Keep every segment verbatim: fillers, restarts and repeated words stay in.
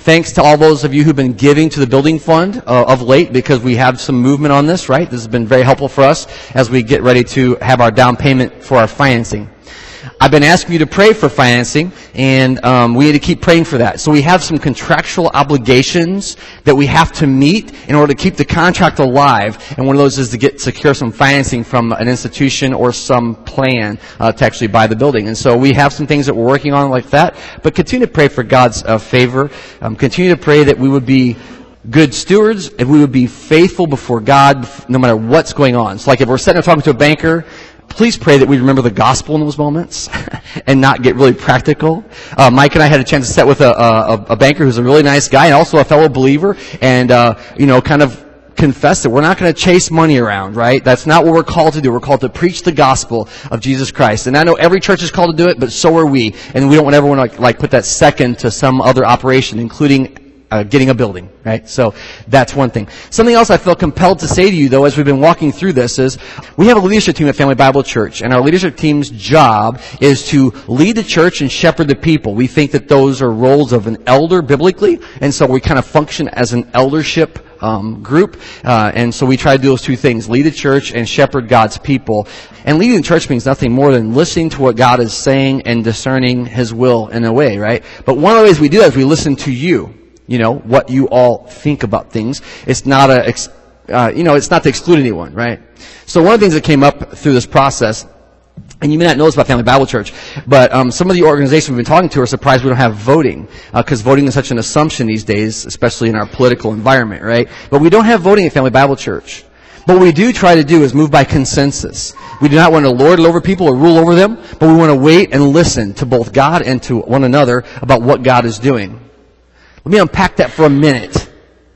thanks to all those of you who've been giving to the building fund uh, of late, because we have some movement on this, right? This has been very helpful for us as we get ready to have our down payment for our financing. I've been asking you to pray for financing, and um, we need to keep praying for that. So we have some contractual obligations that we have to meet in order to keep the contract alive, and one of those is to get secure some financing from an institution or some plan uh, to actually buy the building. And so we have some things that we're working on like that, but continue to pray for God's uh, favor. Um, continue to pray that we would be good stewards, and we would be faithful before God no matter what's going on. So like if we're sitting there talking to a banker, please pray that we remember the gospel in those moments and not get really practical. Uh, Mike and I had a chance to sit with a, a, a banker who's a really nice guy and also a fellow believer, and uh, you know, kind of confess that we're not going to chase money around, right? That's not what we're called to do. We're called to preach the gospel of Jesus Christ. And I know every church is called to do it, but so are we. And we don't want everyone to like, like put that second to some other operation, including Uh, getting a building, right? So that's one thing. Something else I feel compelled to say to you, though, as we've been walking through this is we have a leadership team at Family Bible Church, and our leadership team's job is to lead the church and shepherd the people. We think that those are roles of an elder biblically, and so we kind of function as an eldership um, group, uh, and so we try to do those two things, lead the church and shepherd God's people. And leading the church means nothing more than listening to what God is saying and discerning His will in a way, right? But one of the ways we do that is we listen to you. You know, what you all think about things. It's not a, uh, you know, it's not to exclude anyone, right? So one of the things that came up through this process, and you may not know this about Family Bible Church, but um, some of the organizations we've been talking to are surprised we don't have voting, because uh, voting is such an assumption these days, especially in our political environment, right? But we don't have voting at Family Bible Church. But what we do try to do is move by consensus. We do not want to lord it over people or rule over them, but we want to wait and listen to both God and to one another about what God is doing. Let me unpack that for a minute.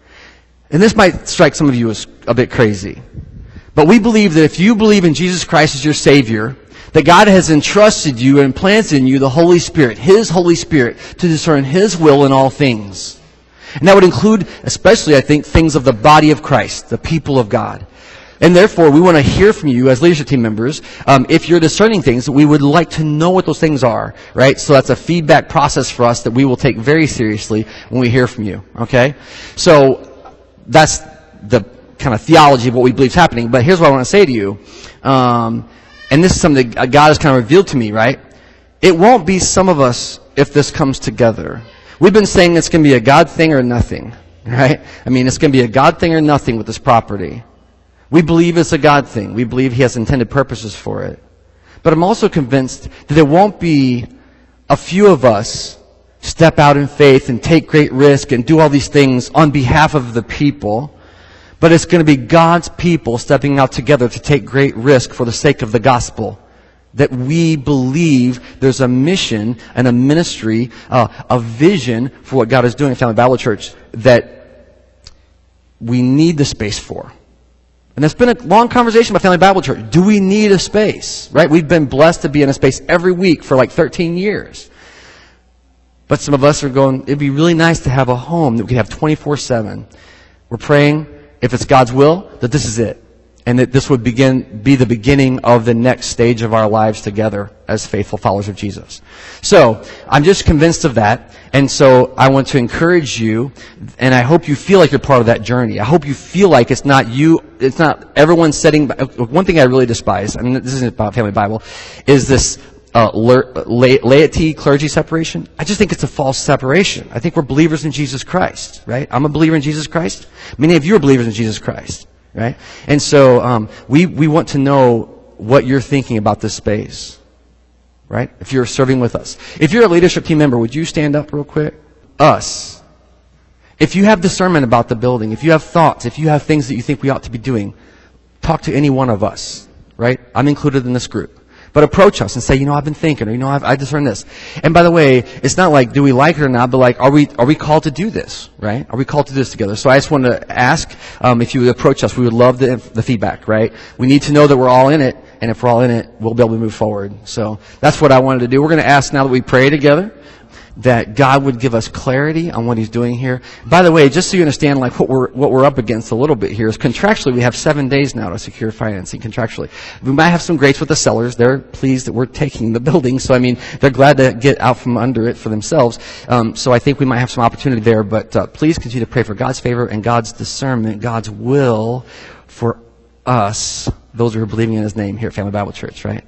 And this might strike some of you as a bit crazy. But we believe that if you believe in Jesus Christ as your Savior, that God has entrusted you and planted in you the Holy Spirit, His Holy Spirit, to discern His will in all things. And that would include, especially, I think, things of the body of Christ, the people of God. And therefore, we want to hear from you as leadership team members. Um, if you're discerning things, we would like to know what those things are, right? So that's a feedback process for us that we will take very seriously when we hear from you, okay? So that's the kind of theology of what we believe is happening. But here's what I want to say to you. Um, and this is something that God has kind of revealed to me, right? It won't be some of us if this comes together. We've been saying it's going to be a God thing or nothing, right? I mean, it's going to be a God thing or nothing with this property. We believe it's a God thing. We believe He has intended purposes for it. But I'm also convinced that there won't be a few of us step out in faith and take great risk and do all these things on behalf of the people. But it's going to be God's people stepping out together to take great risk for the sake of the gospel. That we believe there's a mission and a ministry, uh, a vision for what God is doing at Family Bible Church that we need the space for. And it's been a long conversation about Family Bible Church. Do we need a space? Right? We've been blessed to be in a space every week for like thirteen years. But some of us are going, it'd be really nice to have a home that we could have twenty-four seven. We're praying, if it's God's will, that this is it. And that this would begin, be the beginning of the next stage of our lives together as faithful followers of Jesus. So, I'm just convinced of that. And so, I want to encourage you, and I hope you feel like you're part of that journey. I hope you feel like it's not you, it's not everyone setting, one thing I really despise, I mean, this isn't about Family Bible, is this uh, laity, clergy separation. I just think it's a false separation. I think we're believers in Jesus Christ, right? I'm a believer in Jesus Christ. Many of you are believers in Jesus Christ. Right? And so um, we, we want to know what you're thinking about this space. Right? If you're serving with us. If you're a leadership team member, would you stand up real quick? Us. If you have discernment about the building, if you have thoughts, if you have things that you think we ought to be doing, talk to any one of us. Right? I'm included in this group. But approach us and say, you know, I've been thinking, or you know, I've, I discern this. And by the way, it's not like, do we like it or not, but like, are we, are we called to do this, right? Are we called to do this together? So I just want to ask, um, if you would approach us, we would love the, the feedback, right? We need to know that we're all in it, and if we're all in it, we'll be able to move forward. So that's what I wanted to do. We're going to ask now that we pray together. that God would give us clarity on what he's doing here. By the way, just so you understand like what we're what we're up against a little bit here is contractually we have seven days now to secure financing contractually. We might have some grace with the sellers. They're pleased that we're taking the building. So I mean, they're glad to get out from under it for themselves. Um, so I think we might have some opportunity there. But uh, please continue to pray for God's favor and God's discernment, God's will for us, those who are believing in his name here at Family Bible Church, right?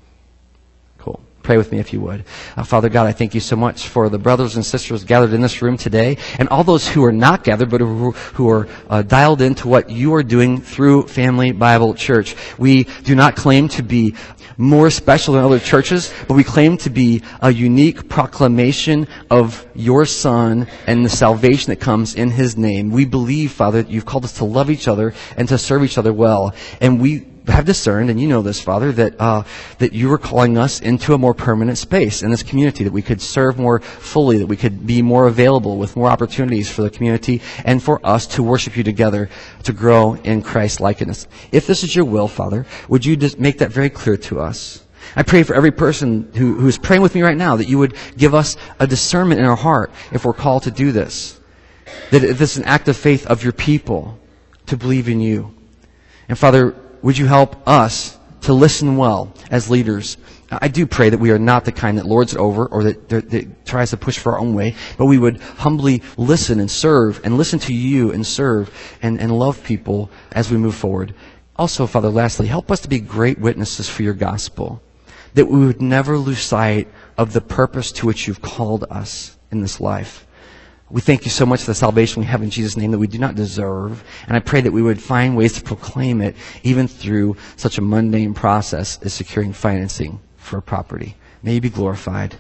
Cool. Pray with me if you would. Uh, Father God, I thank you so much for the brothers and sisters gathered in this room today and all those who are not gathered but who, who are uh, dialed into what you are doing through Family Bible Church. We do not claim to be more special than other churches, but we claim to be a unique proclamation of your Son and the salvation that comes in his name. We believe, Father, that you've called us to love each other and to serve each other well. And we have discerned, and you know this, Father, that uh, that you are calling us into a more permanent space in this community, that we could serve more fully, that we could be more available with more opportunities for the community and for us to worship you together, to grow in Christ's likeness. If this is your will, Father, would you just make that very clear to us? I pray for every person who, who is praying with me right now that you would give us a discernment in our heart if we're called to do this, that if this is an act of faith of your people to believe in you. And Father, would you help us to listen well as leaders? I do pray that we are not the kind that lords it over or that, that, that tries to push for our own way, but we would humbly listen and serve and listen to you and serve and, and love people as we move forward. Also, Father, lastly, help us to be great witnesses for your gospel, that we would never lose sight of the purpose to which you've called us in this life. We thank you so much for the salvation we have in Jesus' name that we do not deserve. And I pray that we would find ways to proclaim it even through such a mundane process as securing financing for a property. May you be glorified.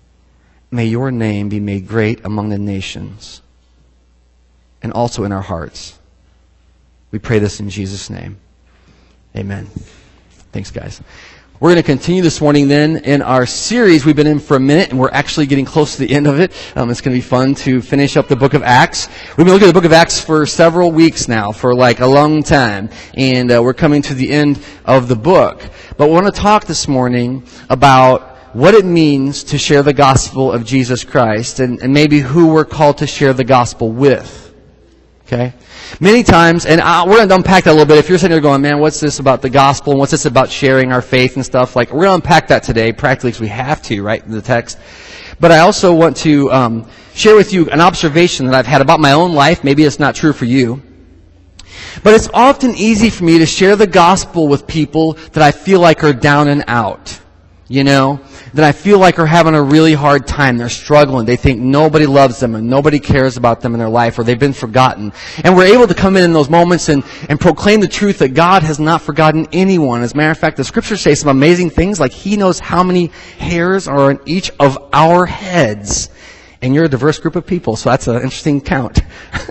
May your name be made great among the nations and also in our hearts. We pray this in Jesus' name. Amen. Thanks, guys. We're going to continue this morning then in our series we've been in for a minute, and we're actually getting close to the end of it. Um, it's going to be fun to finish up the book of Acts. We've been looking at the book of Acts for several weeks now, for like a long time, and uh, we're coming to the end of the book. But we want to talk this morning about what it means to share the gospel of Jesus Christ, and, and maybe who we're called to share the gospel with. Okay? Many times, and uh, we're going to unpack that a little bit. If you're sitting there going, man, what's this about the gospel, and what's this about sharing our faith and stuff, like, we're going to unpack that today, practically, because we have to, right, in the text. But I also want to um, share with you an observation that I've had about my own life. Maybe it's not true for you. But it's often easy for me to share the gospel with people that I feel like are down and out. You know, that I feel like are having a really hard time. They're struggling. They think nobody loves them and nobody cares about them in their life, or they've been forgotten. And we're able to come in in those moments and, and proclaim the truth that God has not forgotten anyone. As a matter of fact, the scriptures say some amazing things, like he knows how many hairs are on each of our heads. And you're a diverse group of people, so that's an interesting count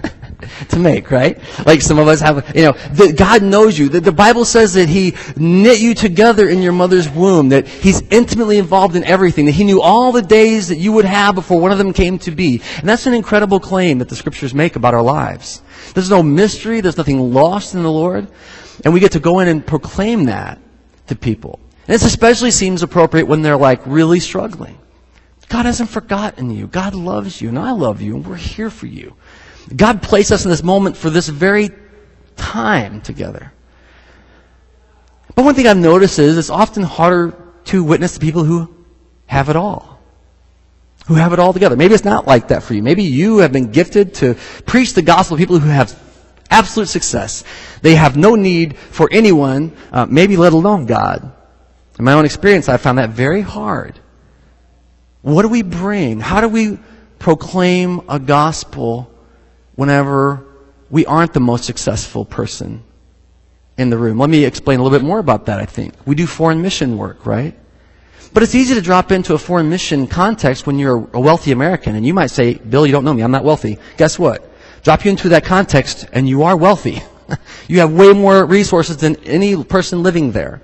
to make, right? Like some of us have, you know, the, God knows you. The, the Bible says that he knit you together in your mother's womb, that he's intimately involved in everything, that he knew all the days that you would have before one of them came to be. And that's an incredible claim that the scriptures make about our lives. There's no mystery. There's nothing lost in the Lord. And we get to go in and proclaim that to people. And this especially seems appropriate when they're like really struggling. God hasn't forgotten you. God loves you, and I love you, and we're here for you. God placed us in this moment for this very time together. But one thing I've noticed is it's often harder to witness to people who have it all. Who have it all together. Maybe it's not like that for you. Maybe you have been gifted to preach the gospel to people who have absolute success. They have no need for anyone, uh, maybe let alone God. In my own experience, I found that very hard. What do we bring? How do we proclaim a gospel whenever we aren't the most successful person in the room? Let me explain a little bit more about that, I think. We do foreign mission work, right? But it's easy to drop into a foreign mission context when you're a wealthy American. And you might say, Bill, you don't know me. I'm not wealthy. Guess what? Drop you into that context and you are wealthy. You have way more resources than any person living there.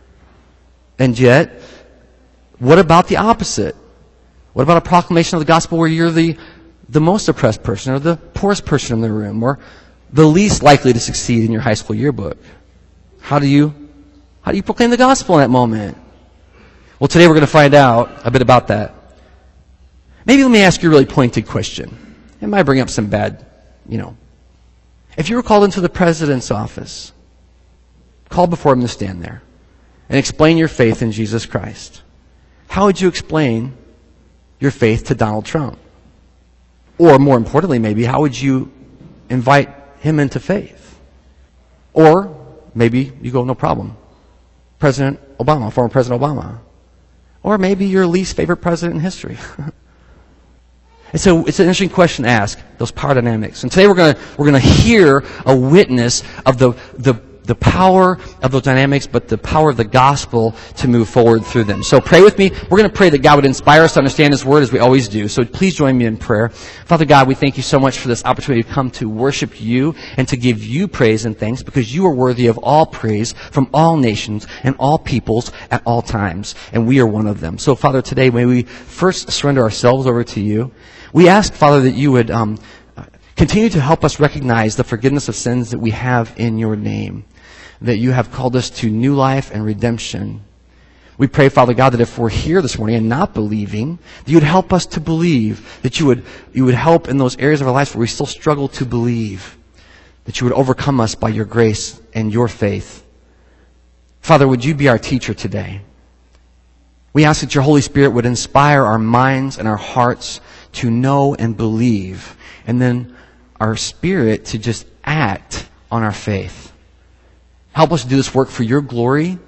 And yet, what about the opposite? What about a proclamation of the gospel where you're the the most oppressed person, or the poorest person in the room, or the least likely to succeed in your high school yearbook? How do you, how do you proclaim the gospel in that moment? Well, today we're going to find out a bit about that. Maybe let me ask you a really pointed question. It might bring up some bad, you know. If you were called into the president's office, called before him to stand there, and explain your faith in Jesus Christ, how would you explain your faith to Donald Trump? Or more importantly, maybe, how would you invite him into faith? Or maybe you go, no problem. President Obama, former President Obama. Or maybe your least favorite president in history. And so it's an interesting question to ask, those power dynamics. And today we're going to we're going to hear a witness of the the the power of those dynamics, but the power of the gospel to move forward through them. So pray with me. We're going to pray that God would inspire us to understand His Word as we always do. So please join me in prayer. Father God, we thank You so much for this opportunity to come to worship You and to give You praise and thanks, because You are worthy of all praise from all nations and all peoples at all times. And we are one of them. So Father, today may we first surrender ourselves over to You. We ask, Father, that You would um, continue to help us recognize the forgiveness of sins that we have in Your name, that You have called us to new life and redemption. We pray, Father God, that if we're here this morning and not believing, that You would help us to believe, that You would, you would help in those areas of our lives where we still struggle to believe, that You would overcome us by Your grace and Your faith. Father, would You be our teacher today? We ask that Your Holy Spirit would inspire our minds and our hearts to know and believe, and then our spirit to just act on our faith. Help us do this work for Your glory,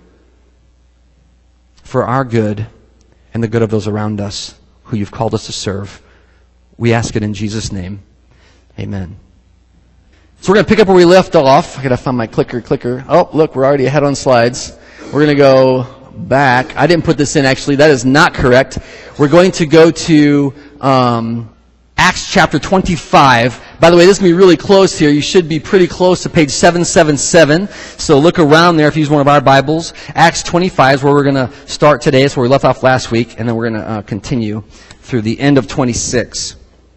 for our good, and the good of those around us who You've called us to serve. We ask it in Jesus' name. Amen. So we're going to pick up where we left off. I got to find my clicker, clicker. Oh, look, we're already ahead on slides. We're going to go back. I didn't put this in, actually. That is not correct. We're going to go to um, Acts chapter twenty-five. By the way, this is going to be really close here. You should be pretty close to page seven seventy-seven. So look around there if you use one of our Bibles. Acts twenty-five is where we're going to start today. It's where we left off last week. And then we're going to uh, continue through the end of twenty-six.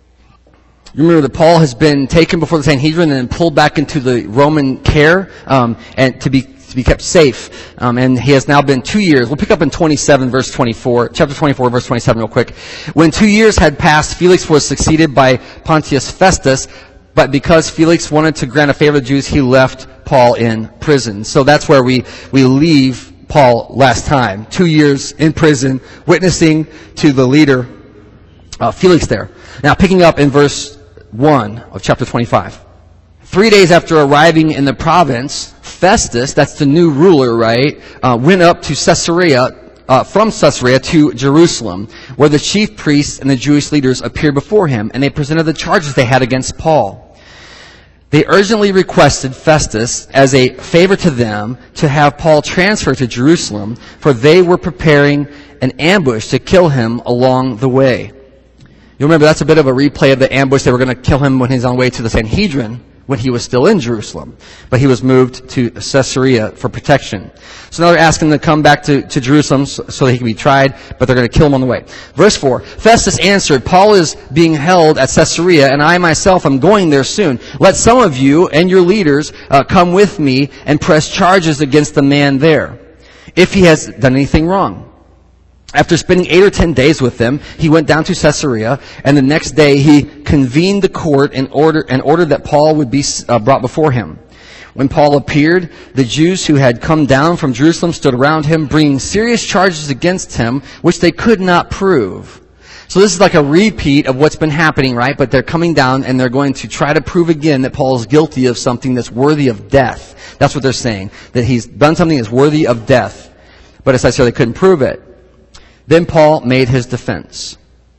You remember that Paul has been taken before the Sanhedrin and then pulled back into the Roman care um, and to be to be kept safe. Um, and he has now been two years. We'll pick up in twenty-seven, verse twenty-four, chapter twenty-four, verse twenty-seven real quick. When two years had passed, Felix was succeeded by Pontius Festus, but because Felix wanted to grant a favor to the Jews, he left Paul in prison. So that's where we, we leave Paul last time. Two years in prison, witnessing to the leader, uh, Felix there. Now, picking up in verse one of chapter twenty-five. Three days after arriving in the province, Festus, that's the new ruler, right, uh, went up to Caesarea, uh, from Caesarea to Jerusalem, where the chief priests and the Jewish leaders appeared before him, and they presented the charges they had against Paul. They urgently requested Festus, as a favor to them, to have Paul transferred to Jerusalem, for they were preparing an ambush to kill him along the way. You'll remember that's a bit of a replay of the ambush. They were going to kill him when he was on the way to the Sanhedrin, when he was still in Jerusalem. But he was moved to Caesarea for protection. So now they're asking him to come back to, to Jerusalem so, so that he can be tried, but they're going to kill him on the way. Verse four, Festus answered, Paul is being held at Caesarea, and I myself am going there soon. Let some of you and your leaders uh, come with me and press charges against the man there, if he has done anything wrong. After spending eight or ten days with them, he went down to Caesarea, and the next day he convened the court and, order, and ordered that Paul would be uh, brought before him. When Paul appeared, the Jews who had come down from Jerusalem stood around him, bringing serious charges against him, which they could not prove. So this is like a repeat of what's been happening, right? But they're coming down and they're going to try to prove again that Paul is guilty of something that's worthy of death. That's what they're saying, that he's done something that's worthy of death. But as I said, they couldn't prove it. Then Paul made his defense.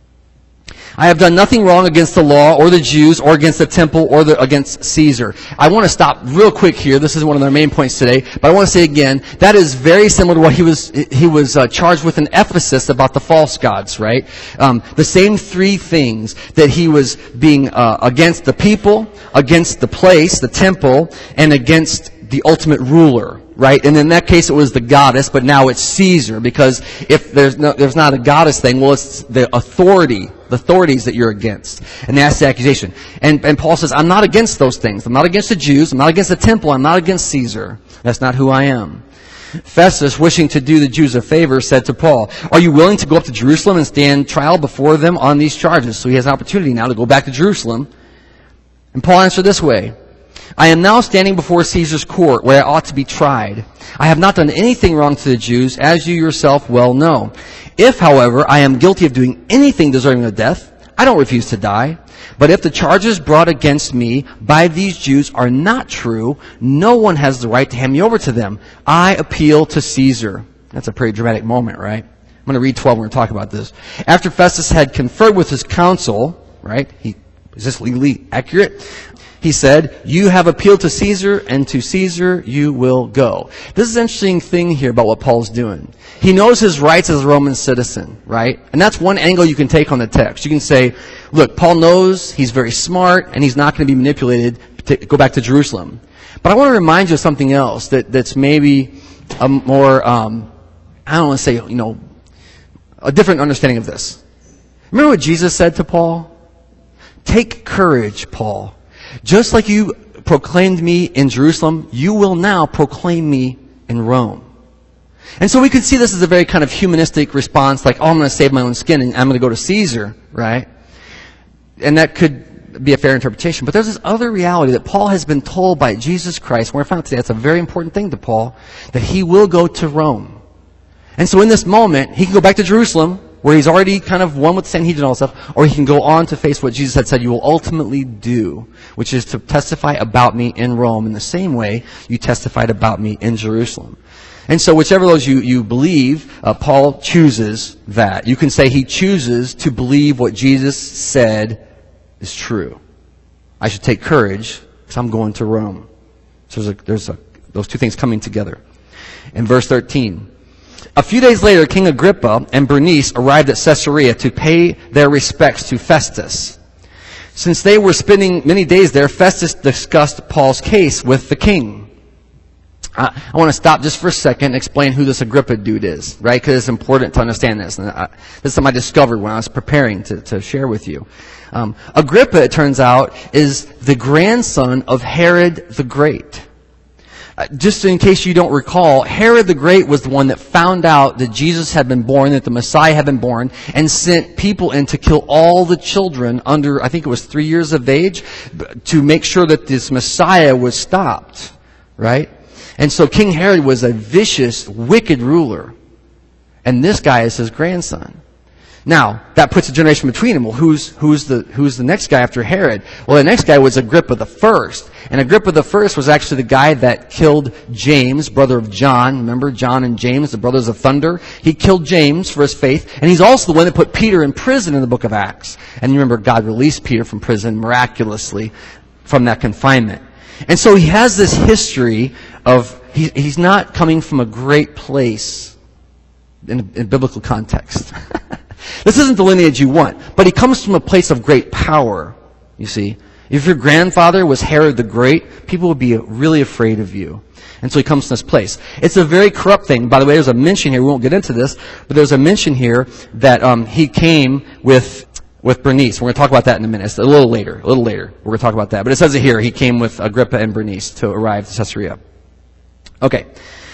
I have done nothing wrong against the law or the Jews or against the temple or the, against Caesar. I want to stop real quick here. This is one of their main points today. But I want to say again, that is very similar to what he was he was uh, charged with in Ephesus about the false gods, right? Um, the same three things that he was being uh, against the people, against the place, the temple, and against the ultimate ruler. Right? And in that case, it was the goddess, but now it's Caesar, because if there's no, there's not a goddess thing, well, it's the authority, the authorities that you're against. And that's the accusation. And, and Paul says, I'm not against those things. I'm not against the Jews. I'm not against the temple. I'm not against Caesar. That's not who I am. Festus, wishing to do the Jews a favor, said to Paul, "Are you willing to go up to Jerusalem and stand trial before them on these charges?" So he has an opportunity now to go back to Jerusalem. And Paul answered this way, "I am now standing before Caesar's court, where I ought to be tried. I have not done anything wrong to the Jews, as you yourself well know. If, however, I am guilty of doing anything deserving of death, I don't refuse to die. But if the charges brought against me by these Jews are not true, no one has the right to hand me over to them. I appeal to Caesar." That's a pretty dramatic moment, right? I'm going to read twelve. We're going to talk about this. After Festus had conferred with his council, right? He, is this legally accurate? He said, "You have appealed to Caesar, and to Caesar you will go." This is an interesting thing here about what Paul's doing. He knows his rights as a Roman citizen, right? And that's one angle you can take on the text. You can say, look, Paul knows he's very smart, and he's not going to be manipulated to go back to Jerusalem. But I want to remind you of something else that, that's maybe a more, um, I don't want to say, you know, a different understanding of this. Remember what Jesus said to Paul? "Take courage, Paul. Just like you proclaimed me in Jerusalem, you will now proclaim me in Rome." And so we could see this as a very kind of humanistic response, like, oh, I'm going to save my own skin and I'm going to go to Caesar, right? And that could be a fair interpretation. But there's this other reality that Paul has been told by Jesus Christ. We're found out today that's a very important thing to Paul, that he will go to Rome. And so in this moment, he can go back to Jerusalem, where he's already kind of one with Sanhedrin and all that stuff, or he can go on to face what Jesus had said you will ultimately do, which is to testify about me in Rome in the same way you testified about me in Jerusalem. And so whichever of those you, you believe, uh, Paul chooses that. You can say he chooses to believe what Jesus said is true. I should take courage because I'm going to Rome. So there's, a, there's a, those two things coming together. In verse thirteen, a few days later, King Agrippa and Bernice arrived at Caesarea to pay their respects to Festus. Since they were spending many days there, Festus discussed Paul's case with the king. Uh, I want to stop just for a second and explain who this Agrippa dude is, right? Because it's important to understand this. And I, this is something I discovered when I was preparing to, to share with you. Um, Agrippa, it turns out, is the grandson of Herod the Great. Uh, just in case you don't recall, Herod the Great was the one that found out that Jesus had been born, that the Messiah had been born, and sent people in to kill all the children under, I think it was three years of age, to make sure that this Messiah was stopped, right? And so King Herod was a vicious, wicked ruler. And this guy is his grandson. Now, that puts a generation between them. Well, who's, who's the, who's the next guy after Herod? Well, the next guy was Agrippa the First. And Agrippa the First was actually the guy that killed James, brother of John. Remember John and James, the brothers of thunder? He killed James for his faith. And he's also the one that put Peter in prison in the book of Acts. And you remember God released Peter from prison miraculously from that confinement. And so he has this history of, he, he's not coming from a great place in, in biblical context. This isn't the lineage you want, but he comes from a place of great power, you see. If your grandfather was Herod the Great, people would be really afraid of you. And so he comes from this place. It's a very corrupt thing. By the way, there's a mention here, we won't get into this, but there's a mention here that um, he came with with Bernice. We're going to talk about that in a minute. It's a little later, a little later. We're going to talk about that. But it says it here, he came with Agrippa and Bernice to arrive at Caesarea. Okay.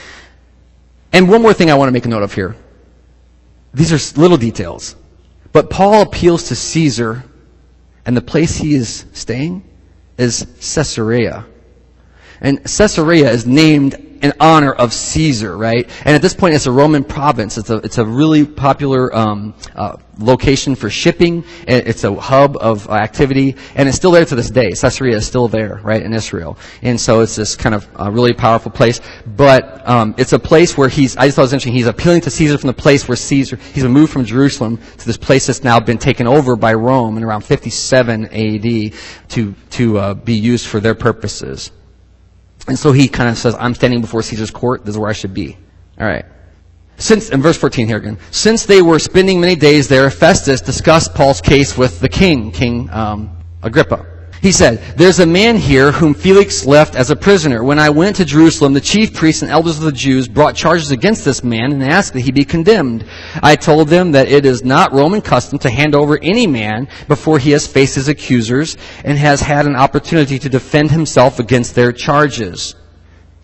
And one more thing I want to make a note of here. These are little details. But Paul appeals to Caesar, and the place he is staying is Caesarea. And Caesarea is named in honor of Caesar, right? And at this point, it's a Roman province. It's a it's a really popular um, uh, location for shipping. It's a hub of uh, activity, and it's still there to this day. Caesarea is still there, right, in Israel. And so it's this kind of uh, really powerful place. But um, it's a place where he's, I just thought it was interesting, he's appealing to Caesar from the place where Caesar, he's moved from Jerusalem to this place that's now been taken over by Rome in around fifty-seven A D to, to uh, be used for their purposes. And so he kind of says, I'm standing before Caesar's court. This is where I should be. All right. Since, in verse fourteen here again, since they were spending many days there, Festus discussed Paul's case with the king, King um, Agrippa. He said, there's a man here whom Felix left as a prisoner. When I went to Jerusalem, the chief priests and elders of the Jews brought charges against this man and asked that he be condemned. I told them that it is not Roman custom to hand over any man before he has faced his accusers and has had an opportunity to defend himself against their charges.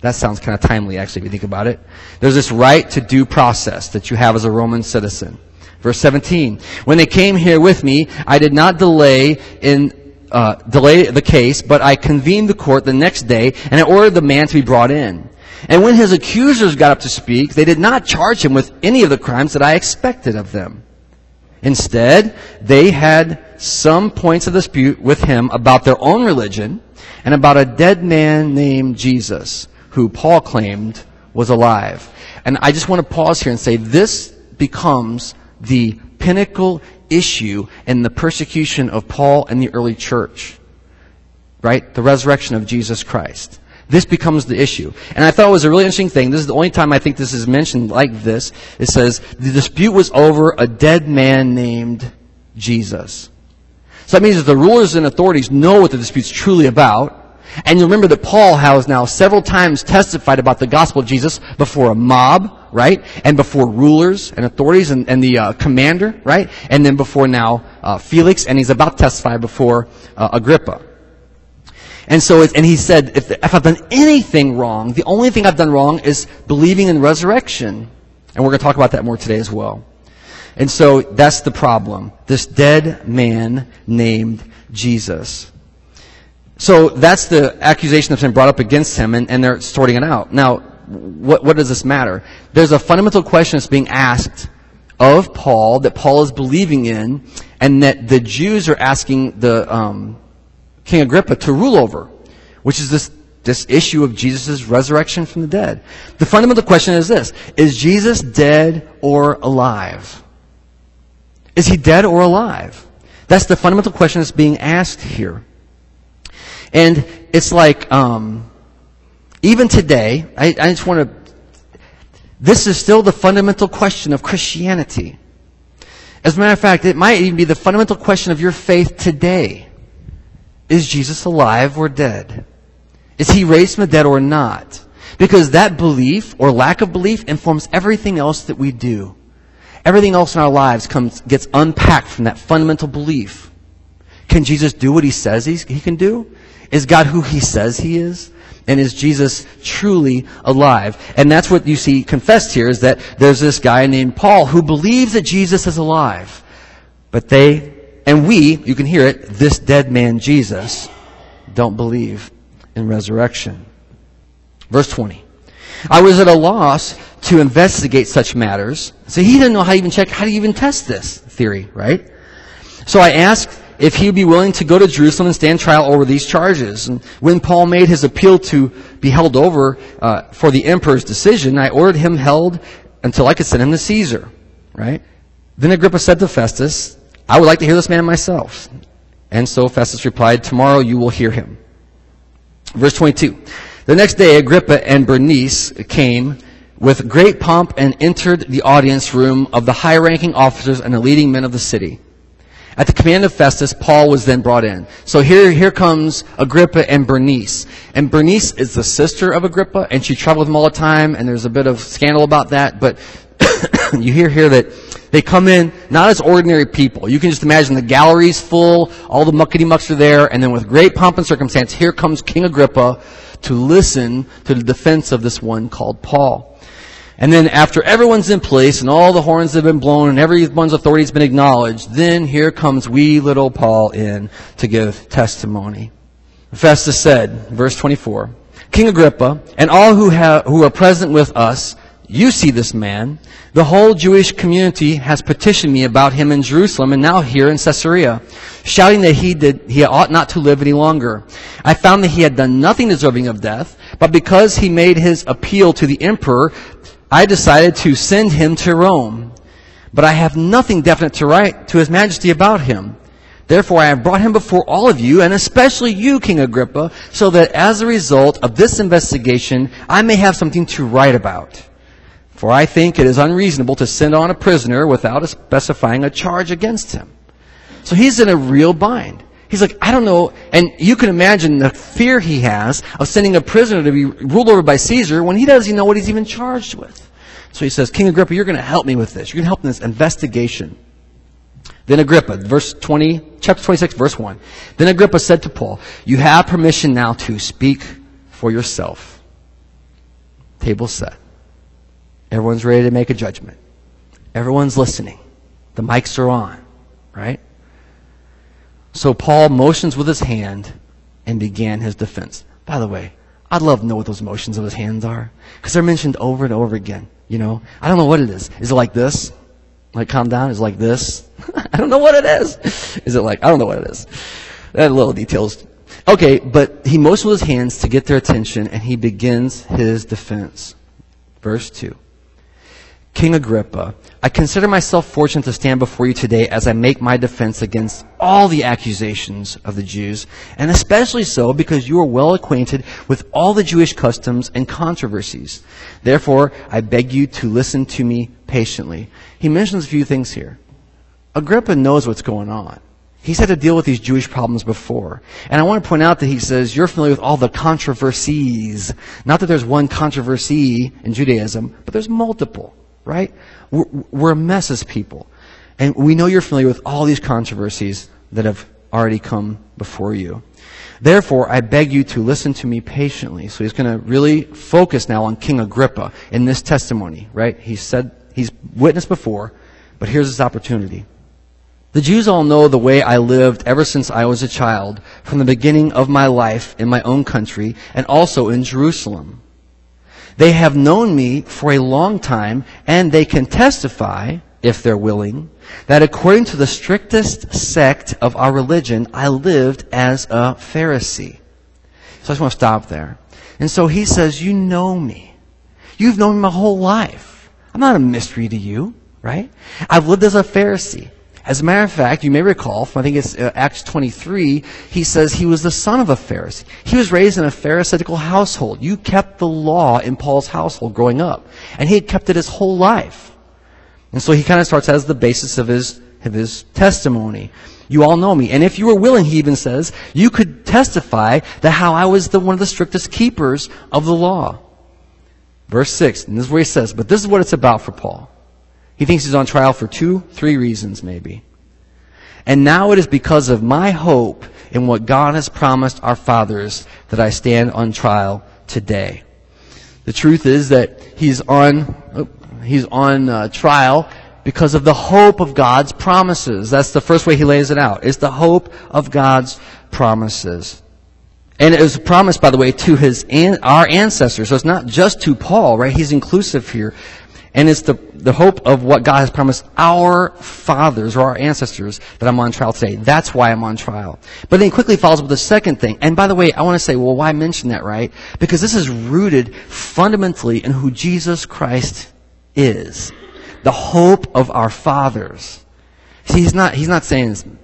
That sounds kind of timely, actually, if you think about it. There's this right to due process that you have as a Roman citizen. Verse seventeen, when they came here with me, I did not delay in uh, delay the case, but I convened the court the next day, and I ordered the man to be brought in. And when his accusers got up to speak, they did not charge him with any of the crimes that I expected of them. Instead, they had some points of dispute with him about their own religion and about a dead man named Jesus, who Paul claimed was alive. And I just want to pause here and say this becomes the pinnacle issue in the persecution of Paul and the early church. Right? The resurrection of Jesus Christ. This becomes the issue. And I thought it was a really interesting thing. This is the only time I think this is mentioned like this. It says, the dispute was over a dead man named Jesus. So that means that the rulers and authorities know what the dispute's truly about. And you remember that Paul has now several times testified about the gospel of Jesus before a mob, right? And before rulers and authorities and, and the uh, commander, right? And then before now uh, Felix, and he's about to testify before uh, Agrippa. And so, it's, and he said, if, if I've done anything wrong, the only thing I've done wrong is believing in resurrection. And we're going to talk about that more today as well. And so, that's the problem. This dead man named Jesus. So, that's the accusation that's been brought up against him, and, and they're sorting it out. Now, what, what does this matter? There's a fundamental question that's being asked of Paul, that Paul is believing in, and that the Jews are asking the... Um, King Agrippa to rule over, which is this, this issue of Jesus' resurrection from the dead. The fundamental question is this: is Jesus dead or alive? Is he dead or alive? That's the fundamental question that's being asked here. And it's like, um, even today, I, I just want to, this is still the fundamental question of Christianity. As a matter of fact, it might even be the fundamental question of your faith today. Is Jesus alive or dead? Is he raised from the dead or not? Because that belief or lack of belief informs everything else that we do. Everything else in our lives comes gets unpacked from that fundamental belief. Can Jesus do what he says he's, he can do? Is God who he says he is? And is Jesus truly alive? And that's what you see confessed here, is that there's this guy named Paul who believes that Jesus is alive. But they... And we, you can hear it, this dead man Jesus, don't believe in resurrection. Verse twenty. I was at a loss to investigate such matters. So he didn't know how to even check, how to even test this theory, right? So I asked if he would be willing to go to Jerusalem and stand trial over these charges. And when Paul made his appeal to be held over uh, for the emperor's decision, I ordered him held until I could send him to Caesar, right? Then Agrippa said to Festus, I would like to hear this man myself. And so Festus replied, tomorrow you will hear him. Verse twenty-two. The next day Agrippa and Bernice came with great pomp and entered the audience room of the high-ranking officers and the leading men of the city. At the command of Festus, Paul was then brought in. So here, here comes Agrippa and Bernice. And Bernice is the sister of Agrippa, and she traveled with him all the time, and there's a bit of scandal about that, but you hear here that they come in not as ordinary people. You can just imagine the gallery's full, all the muckety-mucks are there, and then with great pomp and circumstance, here comes King Agrippa to listen to the defense of this one called Paul. And then after everyone's in place and all the horns have been blown and everyone's authority has been acknowledged, then here comes wee little Paul in to give testimony. Festus said, verse twenty-four, King Agrippa, and all who have, who are present with us, you see this man. The whole Jewish community has petitioned me about him in Jerusalem and now here in Caesarea, shouting that he did he ought not to live any longer. I found that he had done nothing deserving of death, but because he made his appeal to the emperor, I decided to send him to Rome. But I have nothing definite to write to His Majesty about him. Therefore I have brought him before all of you, and especially you, King Agrippa, so that as a result of this investigation, I may have something to write about. For I think it is unreasonable to send on a prisoner without specifying a charge against him. So he's in a real bind. He's like, I don't know. And you can imagine the fear he has of sending a prisoner to be ruled over by Caesar when he doesn't even know what he's even charged with. So he says, King Agrippa, you're going to help me with this. You're going to help in this investigation. Then Agrippa, verse twenty, chapter twenty-six, verse one. Then Agrippa said to Paul, you have permission now to speak for yourself. Table's set. Everyone's ready to make a judgment. Everyone's listening. The mics are on, right? So Paul motions with his hand and began his defense. By the way, I'd love to know what those motions of his hands are, because they're mentioned over and over again. You know, I don't know what it is. Is it like this? Like calm down? Is it like this? I don't know what it is. Is it like, I don't know what it is. That little details. Okay, but he motions with his hands to get their attention, and he begins his defense. Verse two. King Agrippa, I consider myself fortunate to stand before you today as I make my defense against all the accusations of the Jews, and especially so because you are well acquainted with all the Jewish customs and controversies. Therefore, I beg you to listen to me patiently. He mentions a few things here. Agrippa knows what's going on. He's had to deal with these Jewish problems before. And I want to point out that he says, you're familiar with all the controversies. Not that there's one controversy in Judaism, but there's multiple. Right? We're, we're a mess as people. And we know you're familiar with all these controversies that have already come before you. Therefore, I beg you to listen to me patiently. So he's going to really focus now on King Agrippa in this testimony, right? He said, he's witnessed before, but here's his opportunity. The Jews all know the way I lived ever since I was a child, from the beginning of my life in my own country and also in Jerusalem. They have known me for a long time, and they can testify, if they're willing, that according to the strictest sect of our religion, I lived as a Pharisee. So I just want to stop there. And so he says, you know me. You've known me my whole life. I'm not a mystery to you, right? I've lived as a Pharisee. As a matter of fact, you may recall, from I think it's uh, Acts twenty-three, he says he was the son of a Pharisee. He was raised in a Pharisaical household. You kept the law in Paul's household growing up. And he had kept it his whole life. And so he kind of starts as the basis of his, of his testimony. You all know me. And if you were willing, he even says, you could testify that how I was the, one of the strictest keepers of the law. Verse six, and this is where he says, but this is what it's about for Paul. He thinks he's on trial for two, three reasons maybe. And now it is because of my hope in what God has promised our fathers that I stand on trial today. The truth is that he's on, oh, he's on uh, trial because of the hope of God's promises. That's the first way he lays it out. It's the hope of God's promises. And it was promised, by the way, to his an- our ancestors. So it's not just to Paul, right? He's inclusive here. And it's the, the hope of what God has promised our fathers or our ancestors that I'm on trial today. That's why I'm on trial. But then he quickly follows with the second thing. And by the way, I want to say, well, why mention that, right? Because this is rooted fundamentally in who Jesus Christ is. The hope of our fathers. See, he's not, he's not saying it's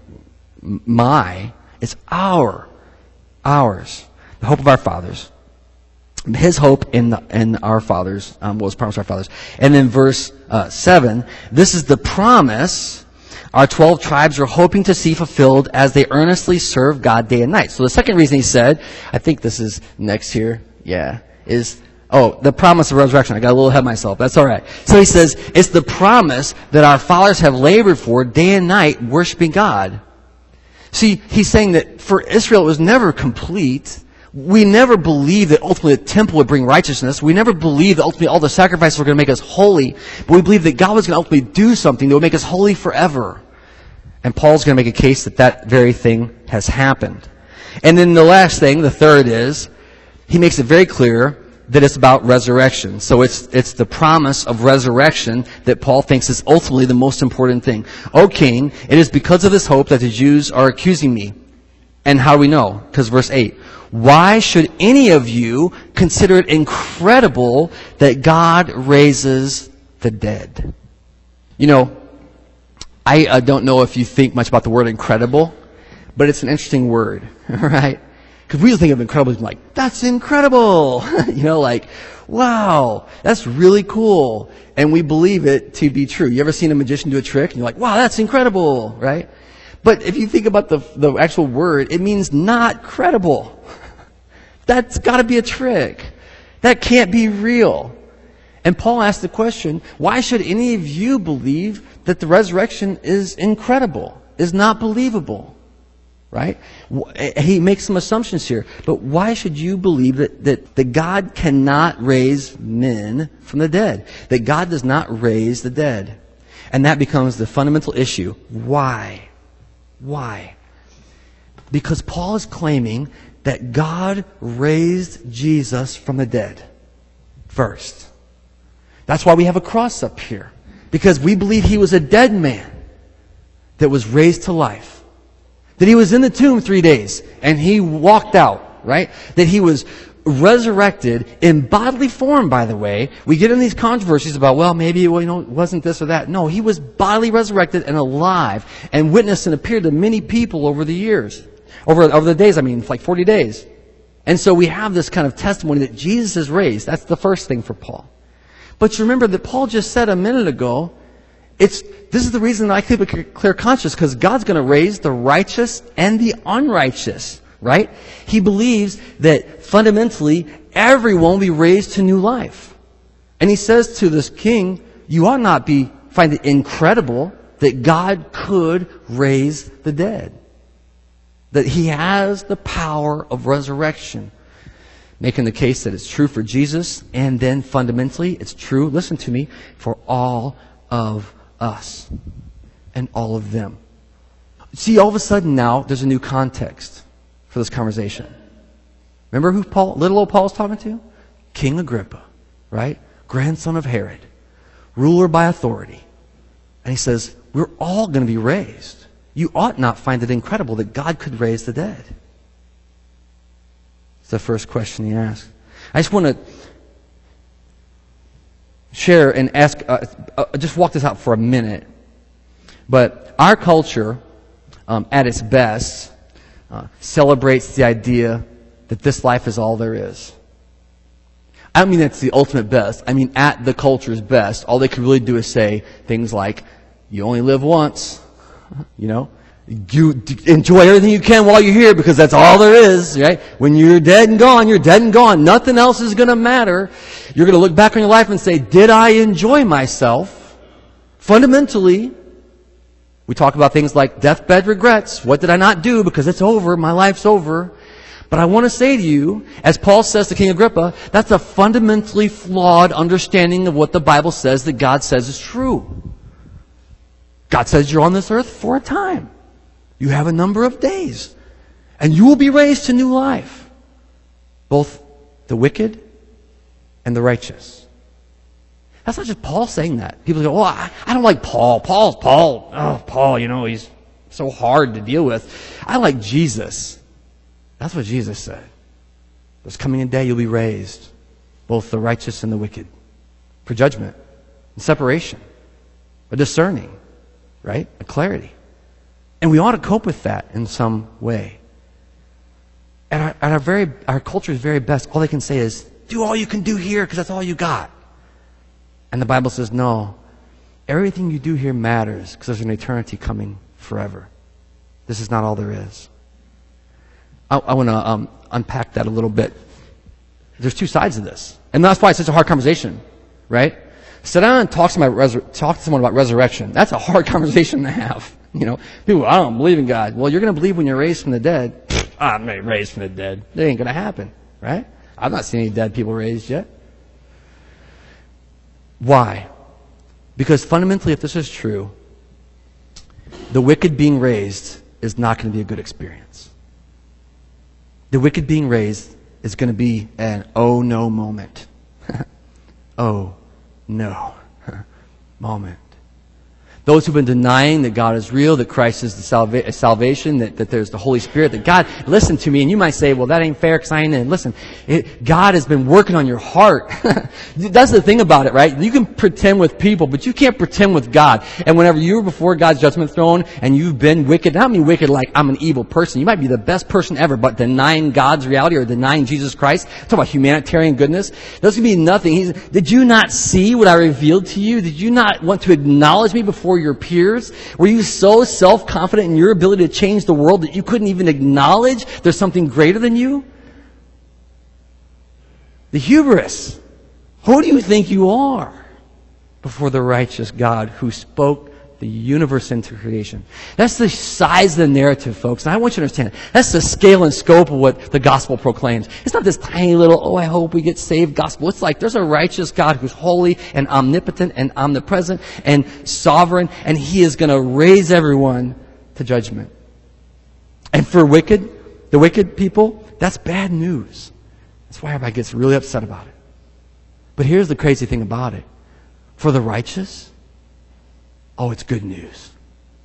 my, it's our, ours. The hope of our fathers. His hope in the, in our fathers um, was promised our fathers. And then verse uh, seven, this is the promise our twelve tribes are hoping to see fulfilled as they earnestly serve God day and night. So the second reason he said, I think this is next here, yeah, is, oh, the promise of resurrection. I got a little ahead of myself. That's all right. So he says, it's the promise that our fathers have labored for day and night, worshiping God. See, he's saying that for Israel it was never complete. We never believed that ultimately the temple would bring righteousness. We never believed that ultimately all the sacrifices were going to make us holy. But we believed that God was going to ultimately do something that would make us holy forever. And Paul's going to make a case that that very thing has happened. And then the last thing, the third is, he makes it very clear that it's about resurrection. So it's it's the promise of resurrection that Paul thinks is ultimately the most important thing. O king, it is because of this hope that the Jews are accusing me. And how do we know? Because verse eight. Why should any of you consider it incredible that God raises the dead? You know, I uh, don't know if you think much about the word incredible, but it's an interesting word, right? Because we think of incredible as like, that's incredible! You know, like, wow, that's really cool. And we believe it to be true. You ever seen a magician do a trick and you're like, wow, that's incredible, right? But if you think about the the actual word, it means not credible. That's got to be a trick. That can't be real. And Paul asked the question, why should any of you believe that the resurrection is incredible, is not believable? right? He makes some assumptions here. But why should you believe that, that, that God cannot raise men from the dead? That God does not raise the dead? And that becomes the fundamental issue. Why? Why? Because Paul is claiming that God raised Jesus from the dead first. That's why we have a cross up here. Because we believe he was a dead man that was raised to life. That he was in the tomb three days and he walked out, right? That he was resurrected in bodily form, by the way. We get in these controversies about, well, maybe well, you know, it wasn't this or that. No, he was bodily resurrected and alive and witnessed and appeared to many people over the years. Over, over the days, I mean, like forty days. And so we have this kind of testimony that Jesus is raised. That's the first thing for Paul. But you remember that Paul just said a minute ago, it's, this is the reason that I keep a clear conscience, because God's going to raise the righteous and the unrighteous, right? He believes that fundamentally everyone will be raised to new life. And he says to this king, you ought not be, find it incredible that God could raise the dead. That he has the power of resurrection. Making the case that it's true for Jesus, and then fundamentally it's true, listen to me, for all of us and all of them. See, all of a sudden now there's a new context for this conversation. Remember who Paul, little old Paul's talking to? King Agrippa, right? Grandson of Herod, ruler by authority. And he says, we're all going to be raised. You ought not find it incredible that God could raise the dead. It's the first question he asked. I just want to share and ask, uh, uh, just walk this out for a minute. But our culture, um, at its best, uh, celebrates the idea that this life is all there is. I don't mean that's the ultimate best. I mean at the culture's best, all they can really do is say things like, you only live once. You know, you enjoy everything you can while you're here because that's all there is, right? When you're dead and gone, you're dead and gone. Nothing else is going to matter. You're going to look back on your life and say, did I enjoy myself? Fundamentally, we talk about things like deathbed regrets. What did I not do because it's over? My life's over. But I want to say to you, as Paul says to King Agrippa, that's a fundamentally flawed understanding of what the Bible says that God says is true. God says you're on this earth for a time. You have a number of days. And you will be raised to new life. Both the wicked and the righteous. That's not just Paul saying that. People go, oh, I, I don't like Paul. Paul's Paul. Oh, Paul, you know, he's so hard to deal with. I like Jesus. That's what Jesus said. There's coming a day you'll be raised. Both the righteous and the wicked. For judgment. And separation. A discerning. Right? A clarity. And we ought to cope with that in some way. At our, at our very, our culture's very best, all they can say is, do all you can do here because that's all you got. And the Bible says, no. Everything you do here matters because there's an eternity coming forever. This is not all there is. I, I want to um, unpack that a little bit. There's two sides of this. And that's why it's such a hard conversation. Right? Sit down and talk to, my resur- talk to someone about resurrection. That's a hard conversation to have. You know, people, I don't believe in God. Well, you're going to believe when you're raised from the dead. I'm not raised from the dead. That ain't going to happen, right? I've not seen any dead people raised yet. Why? Because fundamentally, if this is true, the wicked being raised is not going to be a good experience. The wicked being raised is going to be an oh no moment. oh. No. Moment. Those who've been denying that God is real, that Christ is the salva- salvation, that, that there's the Holy Spirit, that God, listen to me, and you might say, well, that ain't fair because I ain't in. Listen, it, God has been working on your heart. That's the thing about it, right? You can pretend with people, but you can't pretend with God. And whenever you're before God's judgment throne and you've been wicked, not mean wicked like I'm an evil person. You might be the best person ever, but denying God's reality or denying Jesus Christ, talk about humanitarian goodness, doesn't mean nothing. He's, did you not see what I revealed to you? Did you not want to acknowledge me before your peers? Were you so self-confident in your ability to change the world that you couldn't even acknowledge there's something greater than you? The hubris. Who do you think you are before the righteous God who spoke the universe into creation. That's the size of the narrative, folks. And I want you to understand, that's the scale and scope of what the gospel proclaims. It's not this tiny little, oh, I hope we get saved gospel. It's like there's a righteous God who's holy and omnipotent and omnipresent and sovereign, and he is going to raise everyone to judgment. And for wicked, the wicked people, that's bad news. That's why everybody gets really upset about it. But here's the crazy thing about it. For the righteous, oh, it's good news.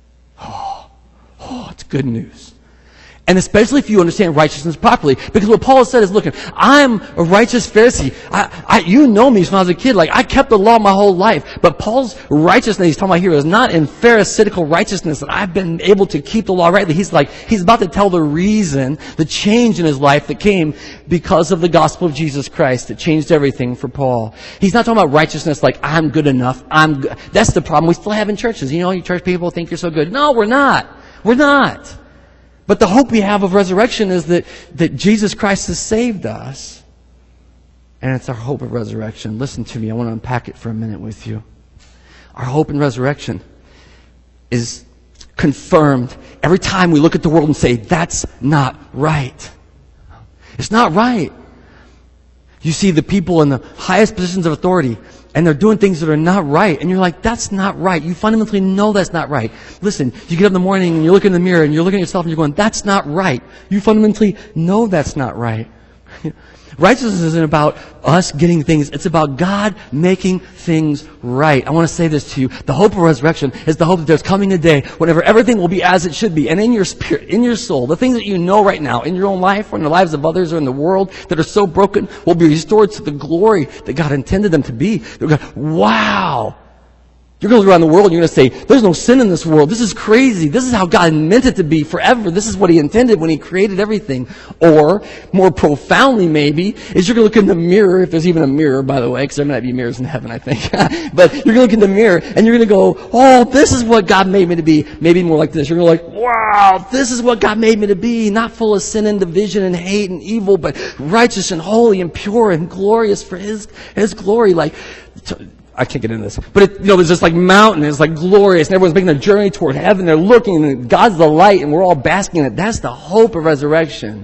Oh, oh, it's good news. And especially if you understand righteousness properly. Because what Paul has said is, look, I'm a righteous Pharisee. I, I, you know me from when I was a kid. Like, I kept the law my whole life. But Paul's righteousness he's talking about here is not in Pharisaical righteousness that I've been able to keep the law rightly. He's like, he's about to tell the reason, the change in his life that came because of the gospel of Jesus Christ. That changed everything for Paul. He's not talking about righteousness like, I'm good enough. I'm good. That's the problem we still have in churches. You know, you church people think you're so good. No, we're not. We're not. But the hope we have of resurrection is that, that Jesus Christ has saved us. And it's our hope of resurrection. Listen to me. I want to unpack it for a minute with you. Our hope in resurrection is confirmed every time we look at the world and say, that's not right. It's not right. You see the people in the highest positions of authority, and they're doing things that are not right. And you're like, that's not right. You fundamentally know that's not right. Listen, you get up in the morning and you look in the mirror and you're looking at yourself and you're going, that's not right. You fundamentally know that's not right. Righteousness isn't about us getting things. It's about God making things right. I want to say this to you. The hope of resurrection is the hope that there's coming a day whenever everything will be as it should be. And in your spirit, in your soul, the things that you know right now in your own life or in the lives of others or in the world that are so broken will be restored to the glory that God intended them to be. You're going, wow. You're going to look around the world and you're going to say, there's no sin in this world. This is crazy. This is how God meant it to be forever. This is what He intended when He created everything. Or, more profoundly maybe, is you're going to look in the mirror, if there's even a mirror, by the way, because there might be mirrors in heaven, I think. But you're going to look in the mirror and you're going to go, oh, this is what God made me to be. Maybe more like this. You're going to go like, wow, this is what God made me to be. Not full of sin and division and hate and evil, but righteous and holy and pure and glorious for His, His glory. Like, t- I can't get into this. But it, you know, there's this like mountain, it's like glorious, and everyone's making a journey toward heaven. They're looking, and God's the light, and we're all basking in it. That's the hope of resurrection.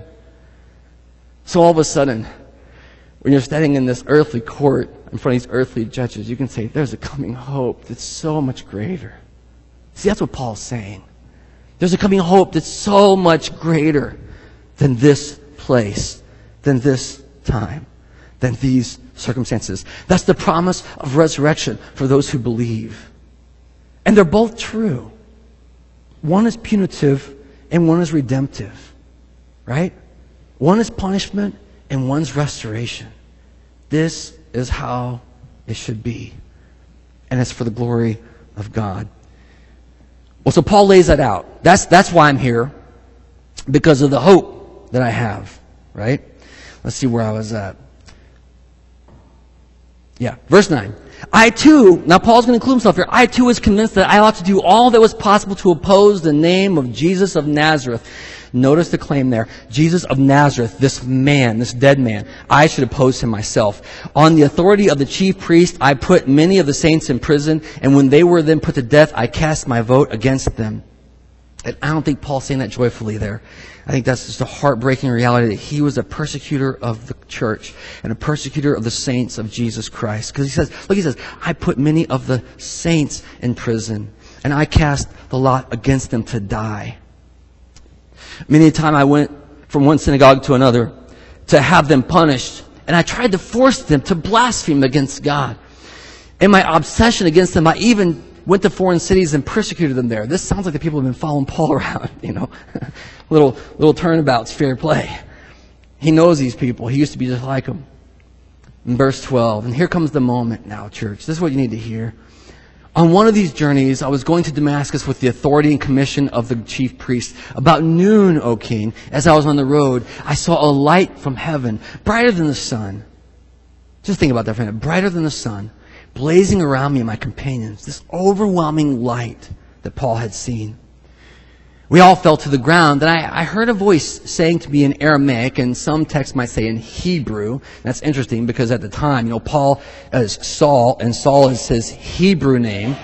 So all of a sudden, when you're standing in this earthly court in front of these earthly judges, you can say, there's a coming hope that's so much greater. See, that's what Paul's saying. There's a coming hope that's so much greater than this place, than this time, than these circumstances. That's the promise of resurrection for those who believe. And they're both true. One is punitive and one is redemptive. Right? One is punishment and one's restoration. This is how it should be. And it's for the glory of God. Well, so Paul lays that out. That's, that's why I'm here. Because of the hope that I have. Right? Let's see where I was at. Yeah, verse nine. I too, now Paul's going to include himself here, I too was convinced that I ought to do all that was possible to oppose the name of Jesus of Nazareth. Notice the claim there. Jesus of Nazareth, this man, this dead man, I should oppose him myself. On the authority of the chief priest, I put many of the saints in prison, and when they were then put to death, I cast my vote against them. And I don't think Paul's saying that joyfully there. I think that's just a heartbreaking reality that he was a persecutor of the church and a persecutor of the saints of Jesus Christ. Because he says, look, he says, I put many of the saints in prison and I cast the lot against them to die. Many a time I went from one synagogue to another to have them punished, and I tried to force them to blaspheme against God. In my obsession against them, I even went to foreign cities and persecuted them there. This sounds like the people who have been following Paul around, you know. little little turnabouts, fair play. He knows these people. He used to be just like them. In verse twelve, and here comes the moment now, church. This is what you need to hear. On one of these journeys, I was going to Damascus with the authority and commission of the chief priest. About noon, O king, as I was on the road, I saw a light from heaven, brighter than the sun. Just think about that for a minute. Brighter than the sun, blazing around me and my companions. This overwhelming light that Paul had seen. We all fell to the ground, and I, I heard a voice saying to me in Aramaic, and some texts might say in Hebrew. That's interesting because at the time, you know, Paul is Saul, and Saul is his Hebrew name,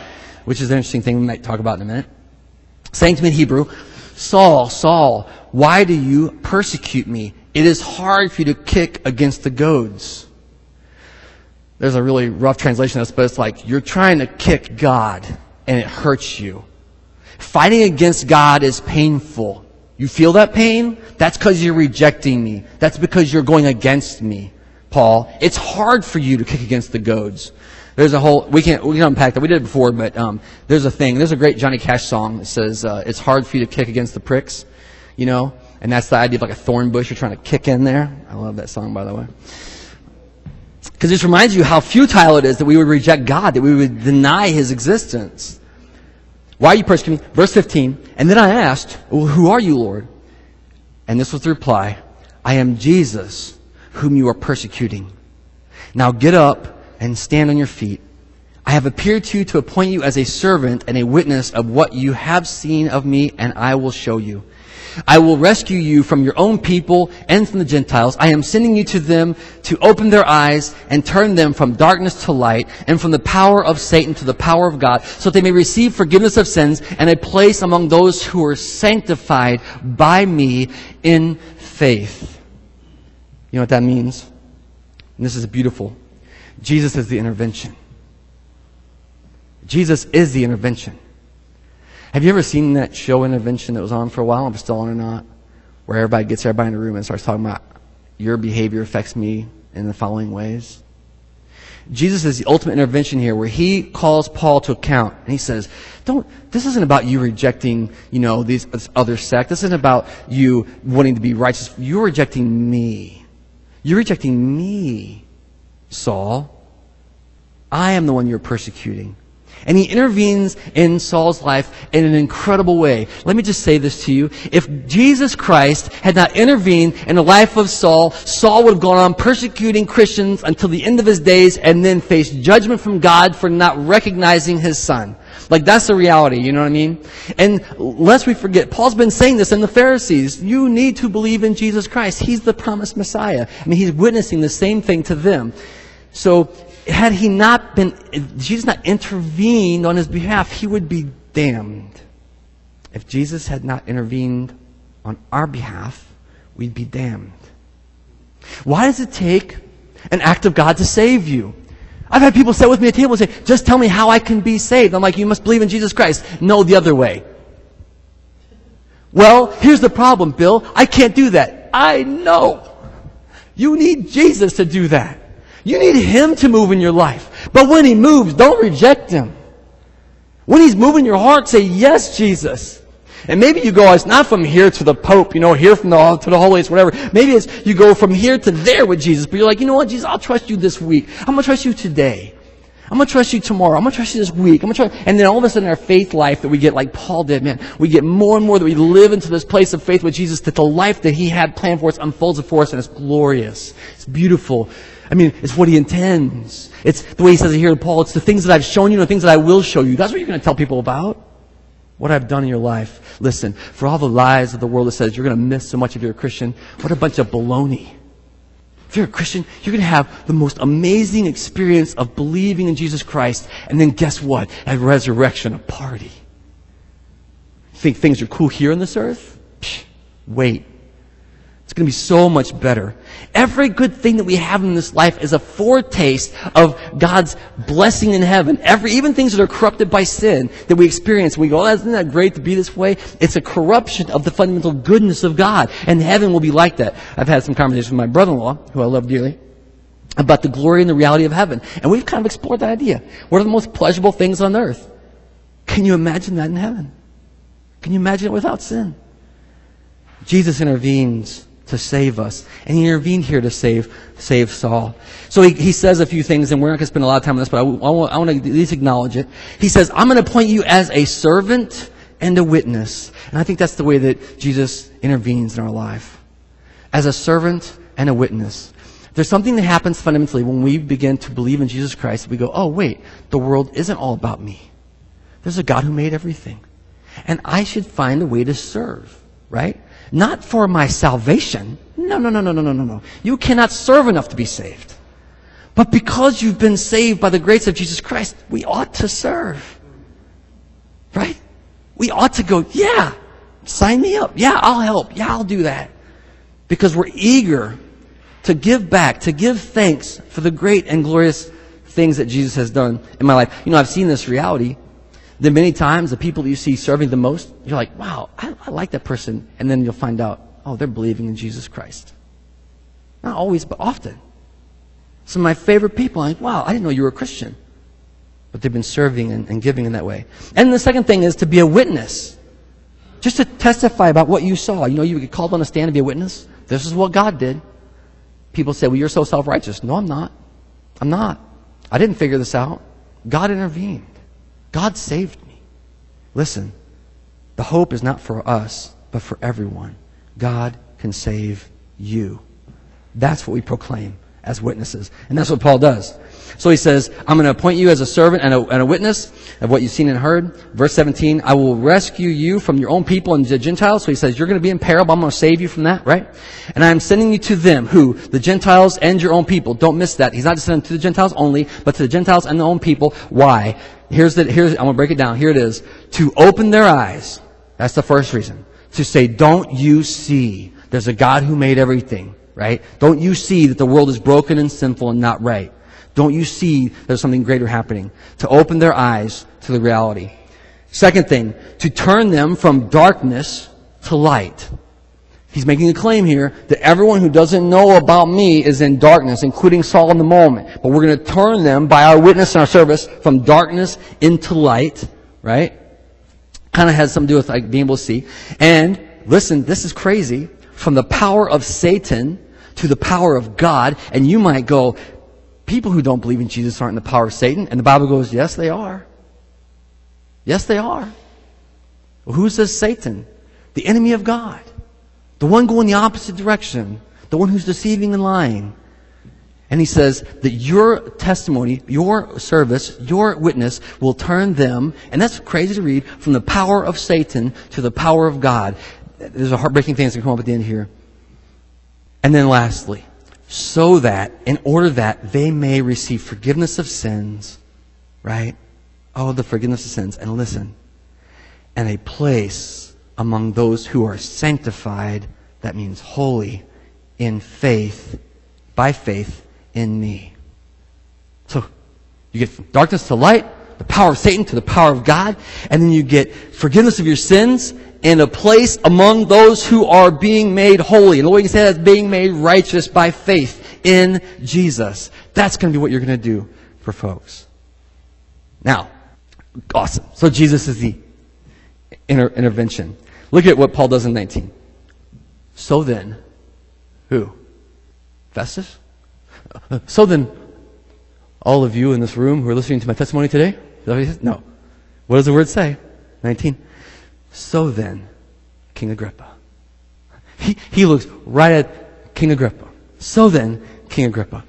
which is an interesting thing we might talk about in a minute. Saying to me in Hebrew, Saul, Saul, why do you persecute me? It is hard for you to kick against the goads. There's a really rough translation of this, but it's like, you're trying to kick God, and it hurts you. Fighting against God is painful. You feel that pain? That's because you're rejecting me. That's because you're going against me, Paul. It's hard for you to kick against the goads. There's a whole, we can't, we can unpack that. We did it before, but um, there's a thing. There's a great Johnny Cash song that says, uh, it's hard for you to kick against the pricks, you know? And that's the idea of like a thorn bush you're trying to kick in there. I love that song, by the way. Because this reminds you how futile it is that we would reject God, that we would deny His existence. Why are you persecuting me? Verse fifteen, and then I asked, well, who are you, Lord? And this was the reply, I am Jesus, whom you are persecuting. Now get up and stand on your feet. I have appeared to you to appoint you as a servant and a witness of what you have seen of me, and I will show you. I will rescue you from your own people and from the Gentiles. I am sending you to them to open their eyes and turn them from darkness to light and from the power of Satan to the power of God, so that they may receive forgiveness of sins and a place among those who are sanctified by me in faith. You know what that means? And this is beautiful. Jesus is the intervention. Jesus is the intervention. Have you ever seen that show Intervention that was on for a while? I'm still on or not? Where everybody gets everybody in a room and starts talking about your behavior affects me in the following ways. Jesus is the ultimate intervention here, where He calls Paul to account and He says, "Don't. This isn't about you rejecting, you know, these this other sect. This isn't about you wanting to be righteous. You're rejecting me. You're rejecting me, Saul. I am the one you're persecuting." And He intervenes in Saul's life in an incredible way. Let me just say this to you. If Jesus Christ had not intervened in the life of Saul, Saul would have gone on persecuting Christians until the end of his days and then faced judgment from God for not recognizing His Son. Like, that's the reality, you know what I mean? And lest we forget, Paul's been saying this in the Pharisees. You need to believe in Jesus Christ. He's the promised Messiah. I mean, He's witnessing the same thing to them. So, had He not been, Jesus not intervened on his behalf, he would be damned. If Jesus had not intervened on our behalf, we'd be damned. Why does it take an act of God to save you? I've had people sit with me at a table and say, just tell me how I can be saved. I'm like, you must believe in Jesus Christ. No, the other way. Well, here's the problem, Bill. I can't do that. I know. You need Jesus to do that. You need Him to move in your life. But when He moves, don't reject Him. When He's moving your heart, say, yes, Jesus. And maybe you go, it's not from here to the Pope, you know, here from the to the holiest, whatever. Maybe it's you go from here to there with Jesus. But you're like, you know what, Jesus, I'll trust you this week. I'm going to trust you today. I'm going to trust you tomorrow. I'm going to trust you this week. I'm going to trust. And then all of a sudden our faith life that we get, like Paul did, man, we get more and more that we live into this place of faith with Jesus, that the life that He had planned for us unfolds before us, and it's glorious. It's beautiful. I mean, it's what He intends. It's the way He says it here to Paul. It's the things that I've shown you and the things that I will show you. That's what you're going to tell people about. What I've done in your life. Listen, for all the lies of the world that says you're going to miss so much if you're a Christian, what a bunch of baloney. If you're a Christian, you're going to have the most amazing experience of believing in Jesus Christ. And then guess what? At resurrection, a party. Think things are cool here on this earth? Psh, wait. It's going to be so much better. Every good thing that we have in this life is a foretaste of God's blessing in heaven. Every, even things that are corrupted by sin that we experience. We go, oh, isn't that great to be this way? It's a corruption of the fundamental goodness of God. And heaven will be like that. I've had some conversations with my brother-in-law, who I love dearly, about the glory and the reality of heaven. And we've kind of explored that idea. What are the most pleasurable things on earth? Can you imagine that in heaven? Can you imagine it without sin? Jesus intervenes to save us. And He intervened here to save save Saul. So he, he says a few things, and we're not going to spend a lot of time on this, but I, I, want, I want to at least acknowledge it. He says, I'm going to appoint you as a servant and a witness. And I think that's the way that Jesus intervenes in our life. As a servant and a witness. There's something that happens fundamentally when we begin to believe in Jesus Christ. We go, oh wait, the world isn't all about me. There's a God who made everything. And I should find a way to serve, right? Not for my salvation. No, no, no, no, no, no, no, no. You cannot serve enough to be saved. But because you've been saved by the grace of Jesus Christ, we ought to serve. Right? We ought to go, yeah, sign me up. Yeah, I'll help. Yeah, I'll do that. Because we're eager to give back, to give thanks for the great and glorious things that Jesus has done in my life. You know, I've seen this reality. That many times the people that you see serving the most, you're like, wow, I, I like that person. And then you'll find out, oh, they're believing in Jesus Christ. Not always, but often. Some of my favorite people, I'm like, wow, I didn't know you were a Christian. But they've been serving and, and giving in that way. And the second thing is to be a witness. Just to testify about what you saw. You know, you get called on a stand to be a witness. This is what God did. People say, well, you're so self-righteous. No, I'm not. I'm not. I didn't figure this out. God intervened. God saved me. Listen, the hope is not for us, but for everyone. God can save you. That's what we proclaim as witnesses. And that's what Paul does. So he says, I'm going to appoint you as a servant and a, and a witness of what you've seen and heard. Verse seventeen, I will rescue you from your own people and the Gentiles. So he says, you're going to be in peril, but I'm going to save you from that, right? And I'm sending you to them, who? The Gentiles and your own people. Don't miss that. He's not just sending to the Gentiles only, but to the Gentiles and their own people. Why? Here's the, here's, I'm going to break it down. Here it is. To open their eyes. That's the first reason. To say, don't you see? There's a God who made everything, right? Don't you see that the world is broken and sinful and not right? Don't you see there's something greater happening? To open their eyes to the reality. Second thing, to turn them from darkness to light. He's making a claim here that everyone who doesn't know about me is in darkness, including Saul in the moment. But we're going to turn them by our witness and our service from darkness into light, right? Kind of has something to do with like being able to see. And listen, this is crazy. From the power of Satan to the power of God. And you might go, people who don't believe in Jesus aren't in the power of Satan. And the Bible goes, yes, they are. Yes, they are. Well, who says Satan? The enemy of God. The one going the opposite direction. The one who's deceiving and lying. And he says that your testimony, your service, your witness will turn them, and that's crazy to read, from the power of Satan to the power of God. There's a heartbreaking thing that's going to come up at the end here. And then lastly, so that, in order that they may receive forgiveness of sins, right? Oh, the forgiveness of sins. And listen, and a place among those who are sanctified, that means holy, in faith, by faith in me. So, you get from darkness to light, the power of Satan to the power of God, and then you get forgiveness of your sins and a place among those who are being made holy. And the way you say that is being made righteous by faith in Jesus. That's going to be what you're going to do for folks. Now, awesome. So Jesus is the inter- intervention. Look at what Paul does in nineteen. So then, who? Festus? So then, all of you in this room who are listening to my testimony today? Is that what he says? No. What does the word say? nineteen. So then, King Agrippa. He, he looks right at King Agrippa. So then, King Agrippa,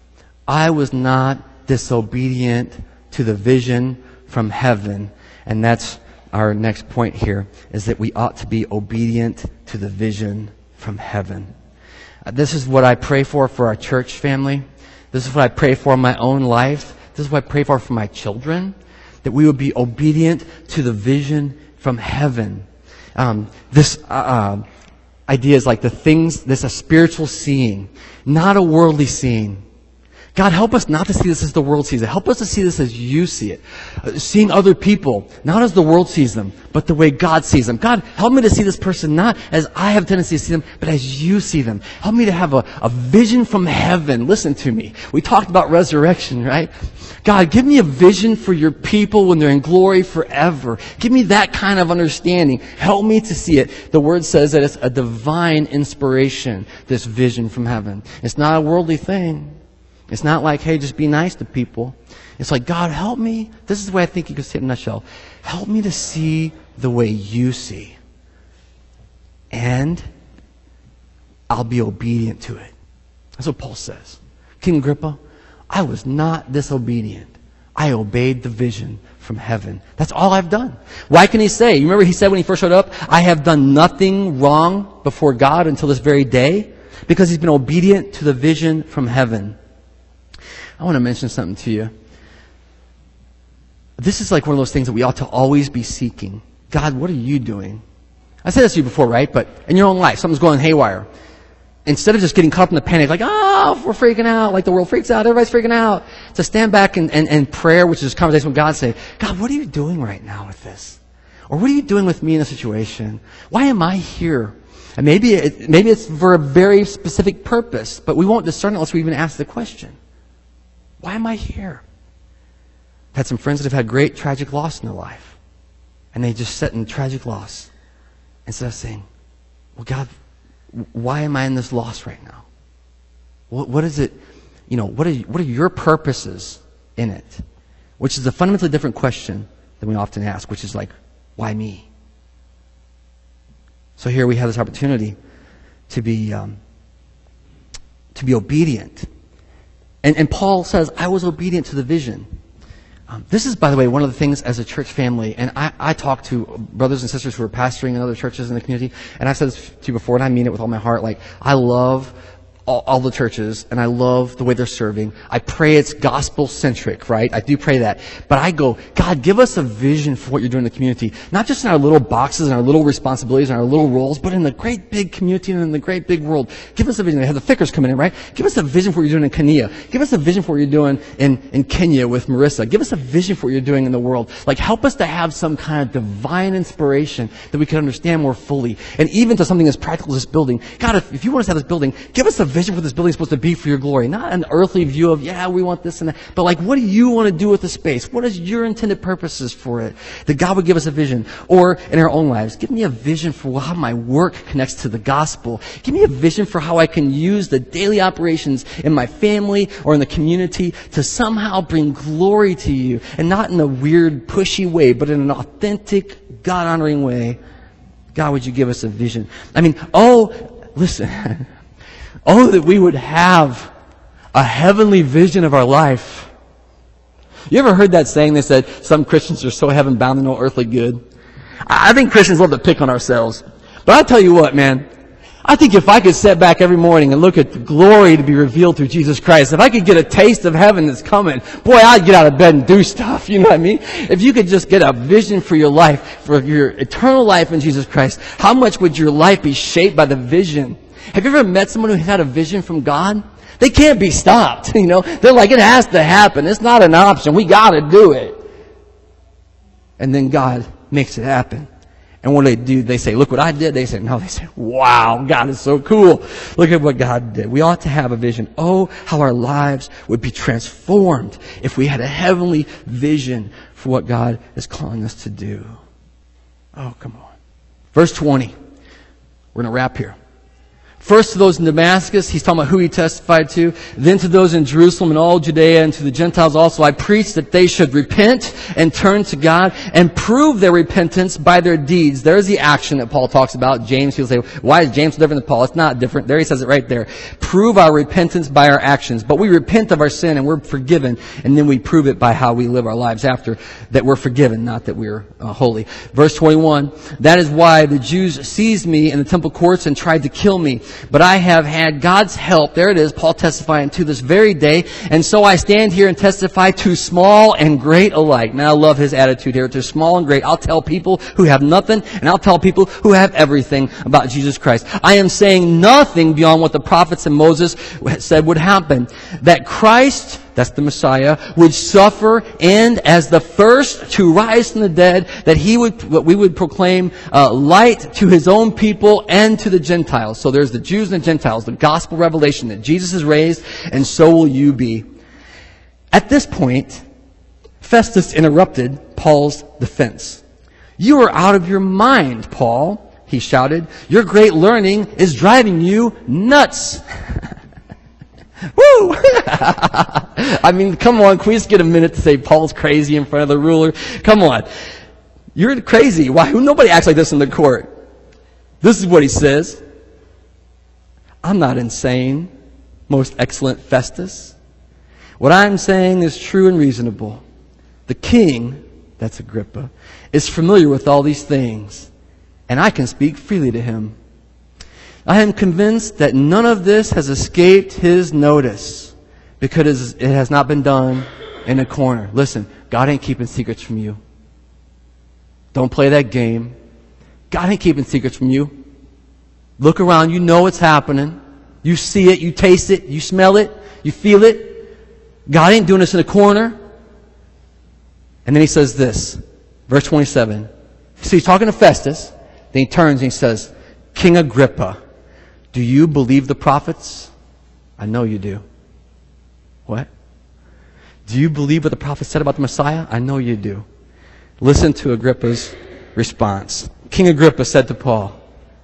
I was not disobedient to the vision from heaven. And that's our next point here, is that we ought to be obedient to the vision from heaven. Uh, this is what I pray for for our church family. This is what I pray for in my own life. This is what I pray for for my children. That we would be obedient to the vision from heaven. Um, this uh, uh, idea is like the things, this a spiritual seeing, not a worldly seeing. God, help us not to see this as the world sees it. Help us to see this as you see it. Uh, seeing other people, not as the world sees them, but the way God sees them. God, help me to see this person not as I have a tendency to see them, but as you see them. Help me to have a, a vision from heaven. Listen to me. We talked about resurrection, right? God, give me a vision for your people when they're in glory forever. Give me that kind of understanding. Help me to see it. The Word says that it's a divine inspiration, this vision from heaven. It's not a worldly thing. It's not like, hey, just be nice to people. It's like, God, help me. This is the way I think you could say it in a nutshell. Help me to see the way you see. And I'll be obedient to it. That's what Paul says. King Agrippa, I was not disobedient. I obeyed the vision from heaven. That's all I've done. Why can he say? You remember he said when he first showed up, I have done nothing wrong before God until this very day? Because he's been obedient to the vision from heaven. I want to mention something to you. this is like one of those things that we ought to always be seeking. God, what are you doing? I said this to you before, right? But in your own life, something's going haywire. Instead of just getting caught up in the panic, like, oh, we're freaking out, like the world freaks out, everybody's freaking out, to stand back and, and, and prayer, which is conversation with God, say, God, what are you doing right now with this? Or what are you doing with me in this situation? Why am I here? And maybe it, maybe it's for a very specific purpose, but we won't discern it unless we even ask the question. Why am I here? I've had some friends that have had great tragic loss in their life. And they just sit in tragic loss instead of saying, well, God, why am I in this loss right now? What, what is it, you know, what are, what are your purposes in it? Which is a fundamentally different question than we often ask, which is like, why me? So here we have this opportunity to be um, to be obedient. And, and Paul says, I was obedient to the vision. Um, this is, by the way, one of the things as a church family, and I, I talk to brothers and sisters who are pastoring in other churches in the community, and I've said this to you before, and I mean it with all my heart, like, I love all, all the churches, and I love the way they're serving. I pray it's gospel-centric, right? I do pray that. But I go, God, give us a vision for what you're doing in the community. Not just in our little boxes and our little responsibilities and our little roles, but in the great big community and in the great big world. Give us a vision. They have the Fickers coming in, right? Give us a vision for what you're doing in Kenya. Give us a vision for what you're doing in, in Kenya with Marissa. Give us a vision for what you're doing in the world. Like, help us to have some kind of divine inspiration that we can understand more fully. And even to something as practical as this building. God, if, if you want us to have this building, give us a vision for this building is supposed to be for your glory. Not an earthly view of, yeah, we want this and that. But like, what do you want to do with the space? What is your intended purposes for it? That God would give us a vision. Or in our own lives, give me a vision for how my work connects to the gospel. Give me a vision for how I can use the daily operations in my family or in the community to somehow bring glory to you. And not in a weird, pushy way, but in an authentic, God-honoring way. God, would you give us a vision? I mean, oh, listen. Oh, that we would have a heavenly vision of our life. You ever heard that saying? They said some Christians are so heaven bound they're no earthly good. I think Christians love to pick on ourselves. But I tell you what, man. I think if I could sit back every morning and look at the glory to be revealed through Jesus Christ, if I could get a taste of heaven that's coming, boy, I'd get out of bed and do stuff. You know what I mean? If you could just get a vision for your life, for your eternal life in Jesus Christ, how much would your life be shaped by the vision? Have you ever met someone who had a vision from God? They can't be stopped, you know. They're like, it has to happen. It's not an option. We got to do it. And then God makes it happen. And what do they do? They say, look what I did. They say, no. They say, wow, God is so cool. Look at what God did. We ought to have a vision. Oh, how our lives would be transformed if we had a heavenly vision for what God is calling us to do. Oh, come on. Verse twenty. We're going to wrap here. First to those in Damascus, he's talking about who he testified to. Then to those in Jerusalem and all Judea and to the Gentiles also, I preached that they should repent and turn to God and prove their repentance by their deeds. There's the action that Paul talks about. James, he'll say, why is James different than Paul? It's not different. There he says it right there. Prove our repentance by our actions. But we repent of our sin and we're forgiven. And then we prove it by how we live our lives after that we're forgiven, not that we're uh, holy. Verse twenty-one, that is why the Jews seized me in the temple courts and tried to kill me. But I have had God's help. There it is, Paul testifying to this very day. And so I stand here and testify to small and great alike. Now I love his attitude here. To small and great. I'll tell people who have nothing and I'll tell people who have everything about Jesus Christ. I am saying nothing beyond what the prophets and Moses said would happen. That Christ, that's the Messiah, would suffer and as the first to rise from the dead, that he would, what we would proclaim, uh, light to his own people and to the Gentiles. So there's the Jews and the Gentiles, the gospel revelation that Jesus is raised and so will you be. At this point, Festus interrupted Paul's defense. You are out of your mind, Paul, he shouted. Your great learning is driving you nuts. Woo! I mean, come on, can we just get a minute to say Paul's crazy in front of the ruler? Come on. You're crazy. Why? Nobody acts like this in the court. This is what he says. I'm not insane, most excellent Festus. What I'm saying is true and reasonable. The king, that's Agrippa, is familiar with all these things, and I can speak freely to him. I am convinced that none of this has escaped his notice, because it has not been done in a corner. Listen, God ain't keeping secrets from you. Don't play that game. God ain't keeping secrets from you. Look around. You know what's happening. You see it. You taste it. You smell it. You feel it. God ain't doing this in a corner. And then he says this, verse twenty-seven. So he's talking to Festus. Then he turns and he says, King Agrippa, do you believe the prophets? I know you do. What? Do you believe what the prophets said about the Messiah? I know you do. Listen to Agrippa's response. King Agrippa said to Paul,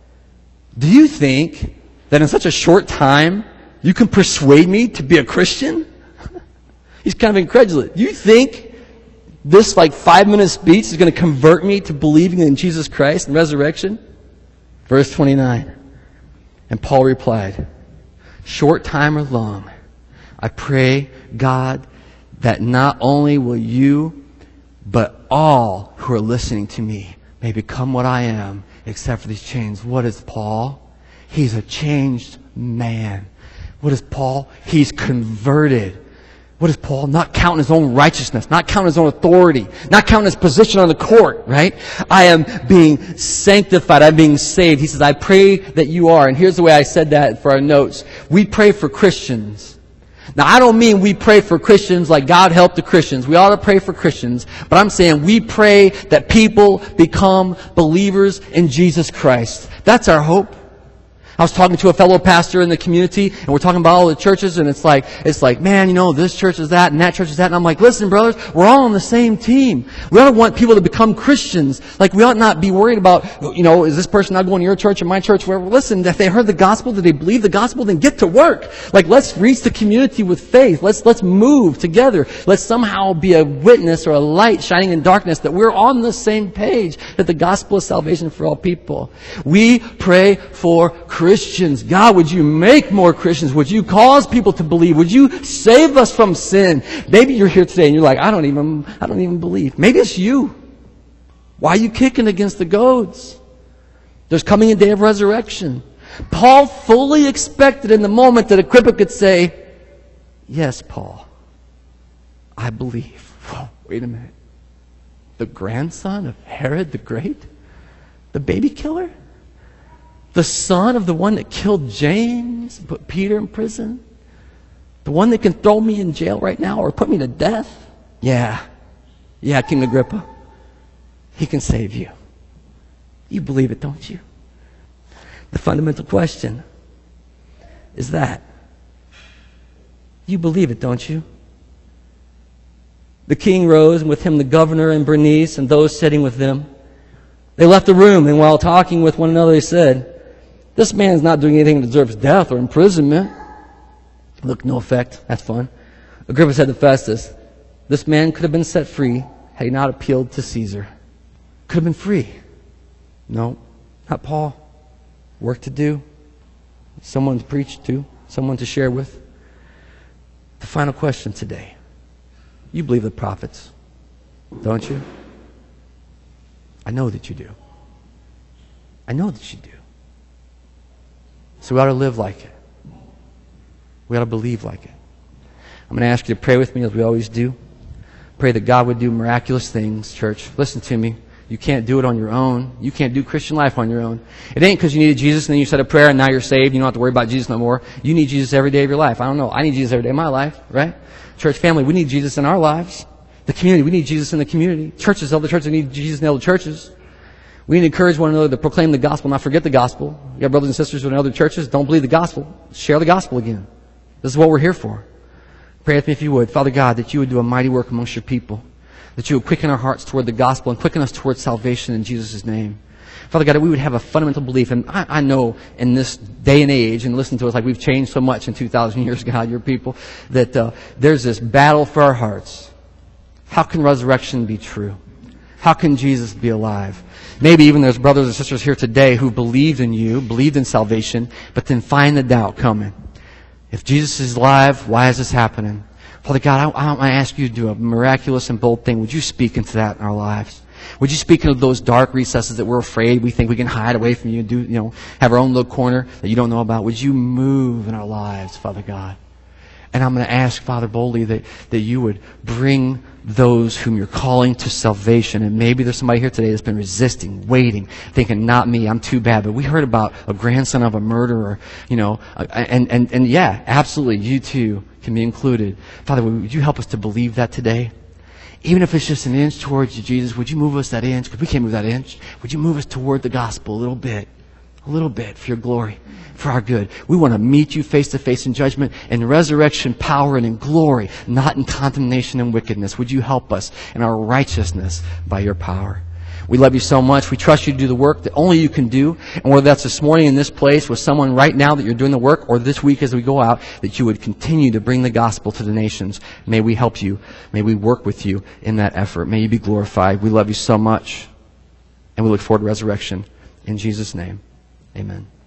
do you think that in such a short time you can persuade me to be a Christian? He's kind of incredulous. Do you think this like five minute speech is going to convert me to believing in Jesus Christ and resurrection? Verse twenty-nine. And Paul replied, short time or long, I pray God that not only will you, but all who are listening to me may become what I am, except for these chains. What is Paul? He's a changed man. What is Paul? He's converted. What is Paul? Not counting his own righteousness, not counting his own authority, not counting his position on the court, right? I am being sanctified. I'm being saved. He says, I pray that you are. And here's the way I said that for our notes. We pray for Christians. Now, I don't mean we pray for Christians like God help the Christians. We ought to pray for Christians. But I'm saying we pray that people become believers in Jesus Christ. That's our hope. I was talking to a fellow pastor in the community, and we're talking about all the churches, and it's like, it's like, man, you know, this church is that, and that church is that, and I'm like, listen, brothers, we're all on the same team. We ought to want people to become Christians. Like, we ought not be worried about, you know, is this person not going to your church or my church, wherever. Listen, if they heard the gospel, did they believe the gospel, then get to work. Like, let's reach the community with faith. Let's, let's move together. Let's somehow be a witness or a light shining in darkness that we're on the same page, that the gospel is salvation for all people. We pray for Christians. Christians. God, would you make more Christians? Would you cause people to believe? Would you save us from sin? Maybe you're here today and you're like, I don't even, I don't even believe. Maybe it's you. Why are you kicking against the goads? There's coming a day of resurrection. Paul fully expected in the moment that Agrippa could say, yes, Paul, I believe. Whoa, wait a minute. The grandson of Herod the Great? The baby killer? The son of the one that killed James, put Peter in prison? The one that can throw me in jail right now or put me to death? Yeah. Yeah, King Agrippa. He can save you. You believe it, don't you? The fundamental question is that. You believe it, don't you? The king rose, and with him the governor and Bernice and those sitting with them. They left the room, and while talking with one another, they said, this man is not doing anything that deserves death or imprisonment. Look, no effect. That's fun. Agrippa said to Festus, this man could have been set free had he not appealed to Caesar. Could have been free. No, not Paul. Work to do. Someone to preach to. Someone to share with. The final question today. You believe the prophets, don't you? I know that you do. I know that you do. So we ought to live like it. We ought to believe like it. I'm going to ask you to pray with me as we always do. Pray that God would do miraculous things, church. Listen to me. You can't do it on your own. You can't do Christian life on your own. It ain't because you needed Jesus and then you said a prayer and now you're saved. You don't have to worry about Jesus no more. You need Jesus every day of your life. I don't know. I need Jesus every day of my life, right? Church family, we need Jesus in our lives. The community, we need Jesus in the community. Churches, other churches need Jesus in other churches. We need to encourage one another to proclaim the gospel, not forget the gospel. You got brothers and sisters in other churches, don't believe the gospel. Share the gospel again. This is what we're here for. Pray with me if you would. Father God, that you would do a mighty work amongst your people. That you would quicken our hearts toward the gospel and quicken us towards salvation in Jesus' name. Father God, that we would have a fundamental belief. And I, I know in this day and age, and listen to us like we've changed so much in two thousand years, God, your people, that uh, there's this battle for our hearts. How can resurrection be true? How can Jesus be alive? Maybe even there's brothers and sisters here today who believed in you, believed in salvation, but then find the doubt coming. If Jesus is alive, why is this happening? Father God, I, I ask you to do a miraculous and bold thing. Would you speak into that in our lives? Would you speak into those dark recesses that we're afraid, we think we can hide away from you, do, you know, have our own little corner that you don't know about? Would you move in our lives, Father God? And I'm going to ask, Father, boldly that, that you would bring those whom you're calling to salvation. And maybe there's somebody here today that's been resisting, waiting, thinking, not me, I'm too bad. But we heard about a grandson of a murderer, you know, and, and, and yeah, absolutely, you too can be included. Father, would you help us to believe that today? Even if it's just an inch towards you, Jesus, would you move us that inch? Because we can't move that inch. Would you move us toward the gospel a little bit? A little bit for your glory, for our good. We want to meet you face to face in judgment, in resurrection power and in glory, not in condemnation and wickedness. Would you help us in our righteousness by your power? We love you so much. We trust you to do the work that only you can do. And whether that's this morning in this place with someone right now that you're doing the work, or this week as we go out, that you would continue to bring the gospel to the nations. May we help you. May we work with you in that effort. May you be glorified. We love you so much. And we look forward to resurrection. In Jesus' name, amen.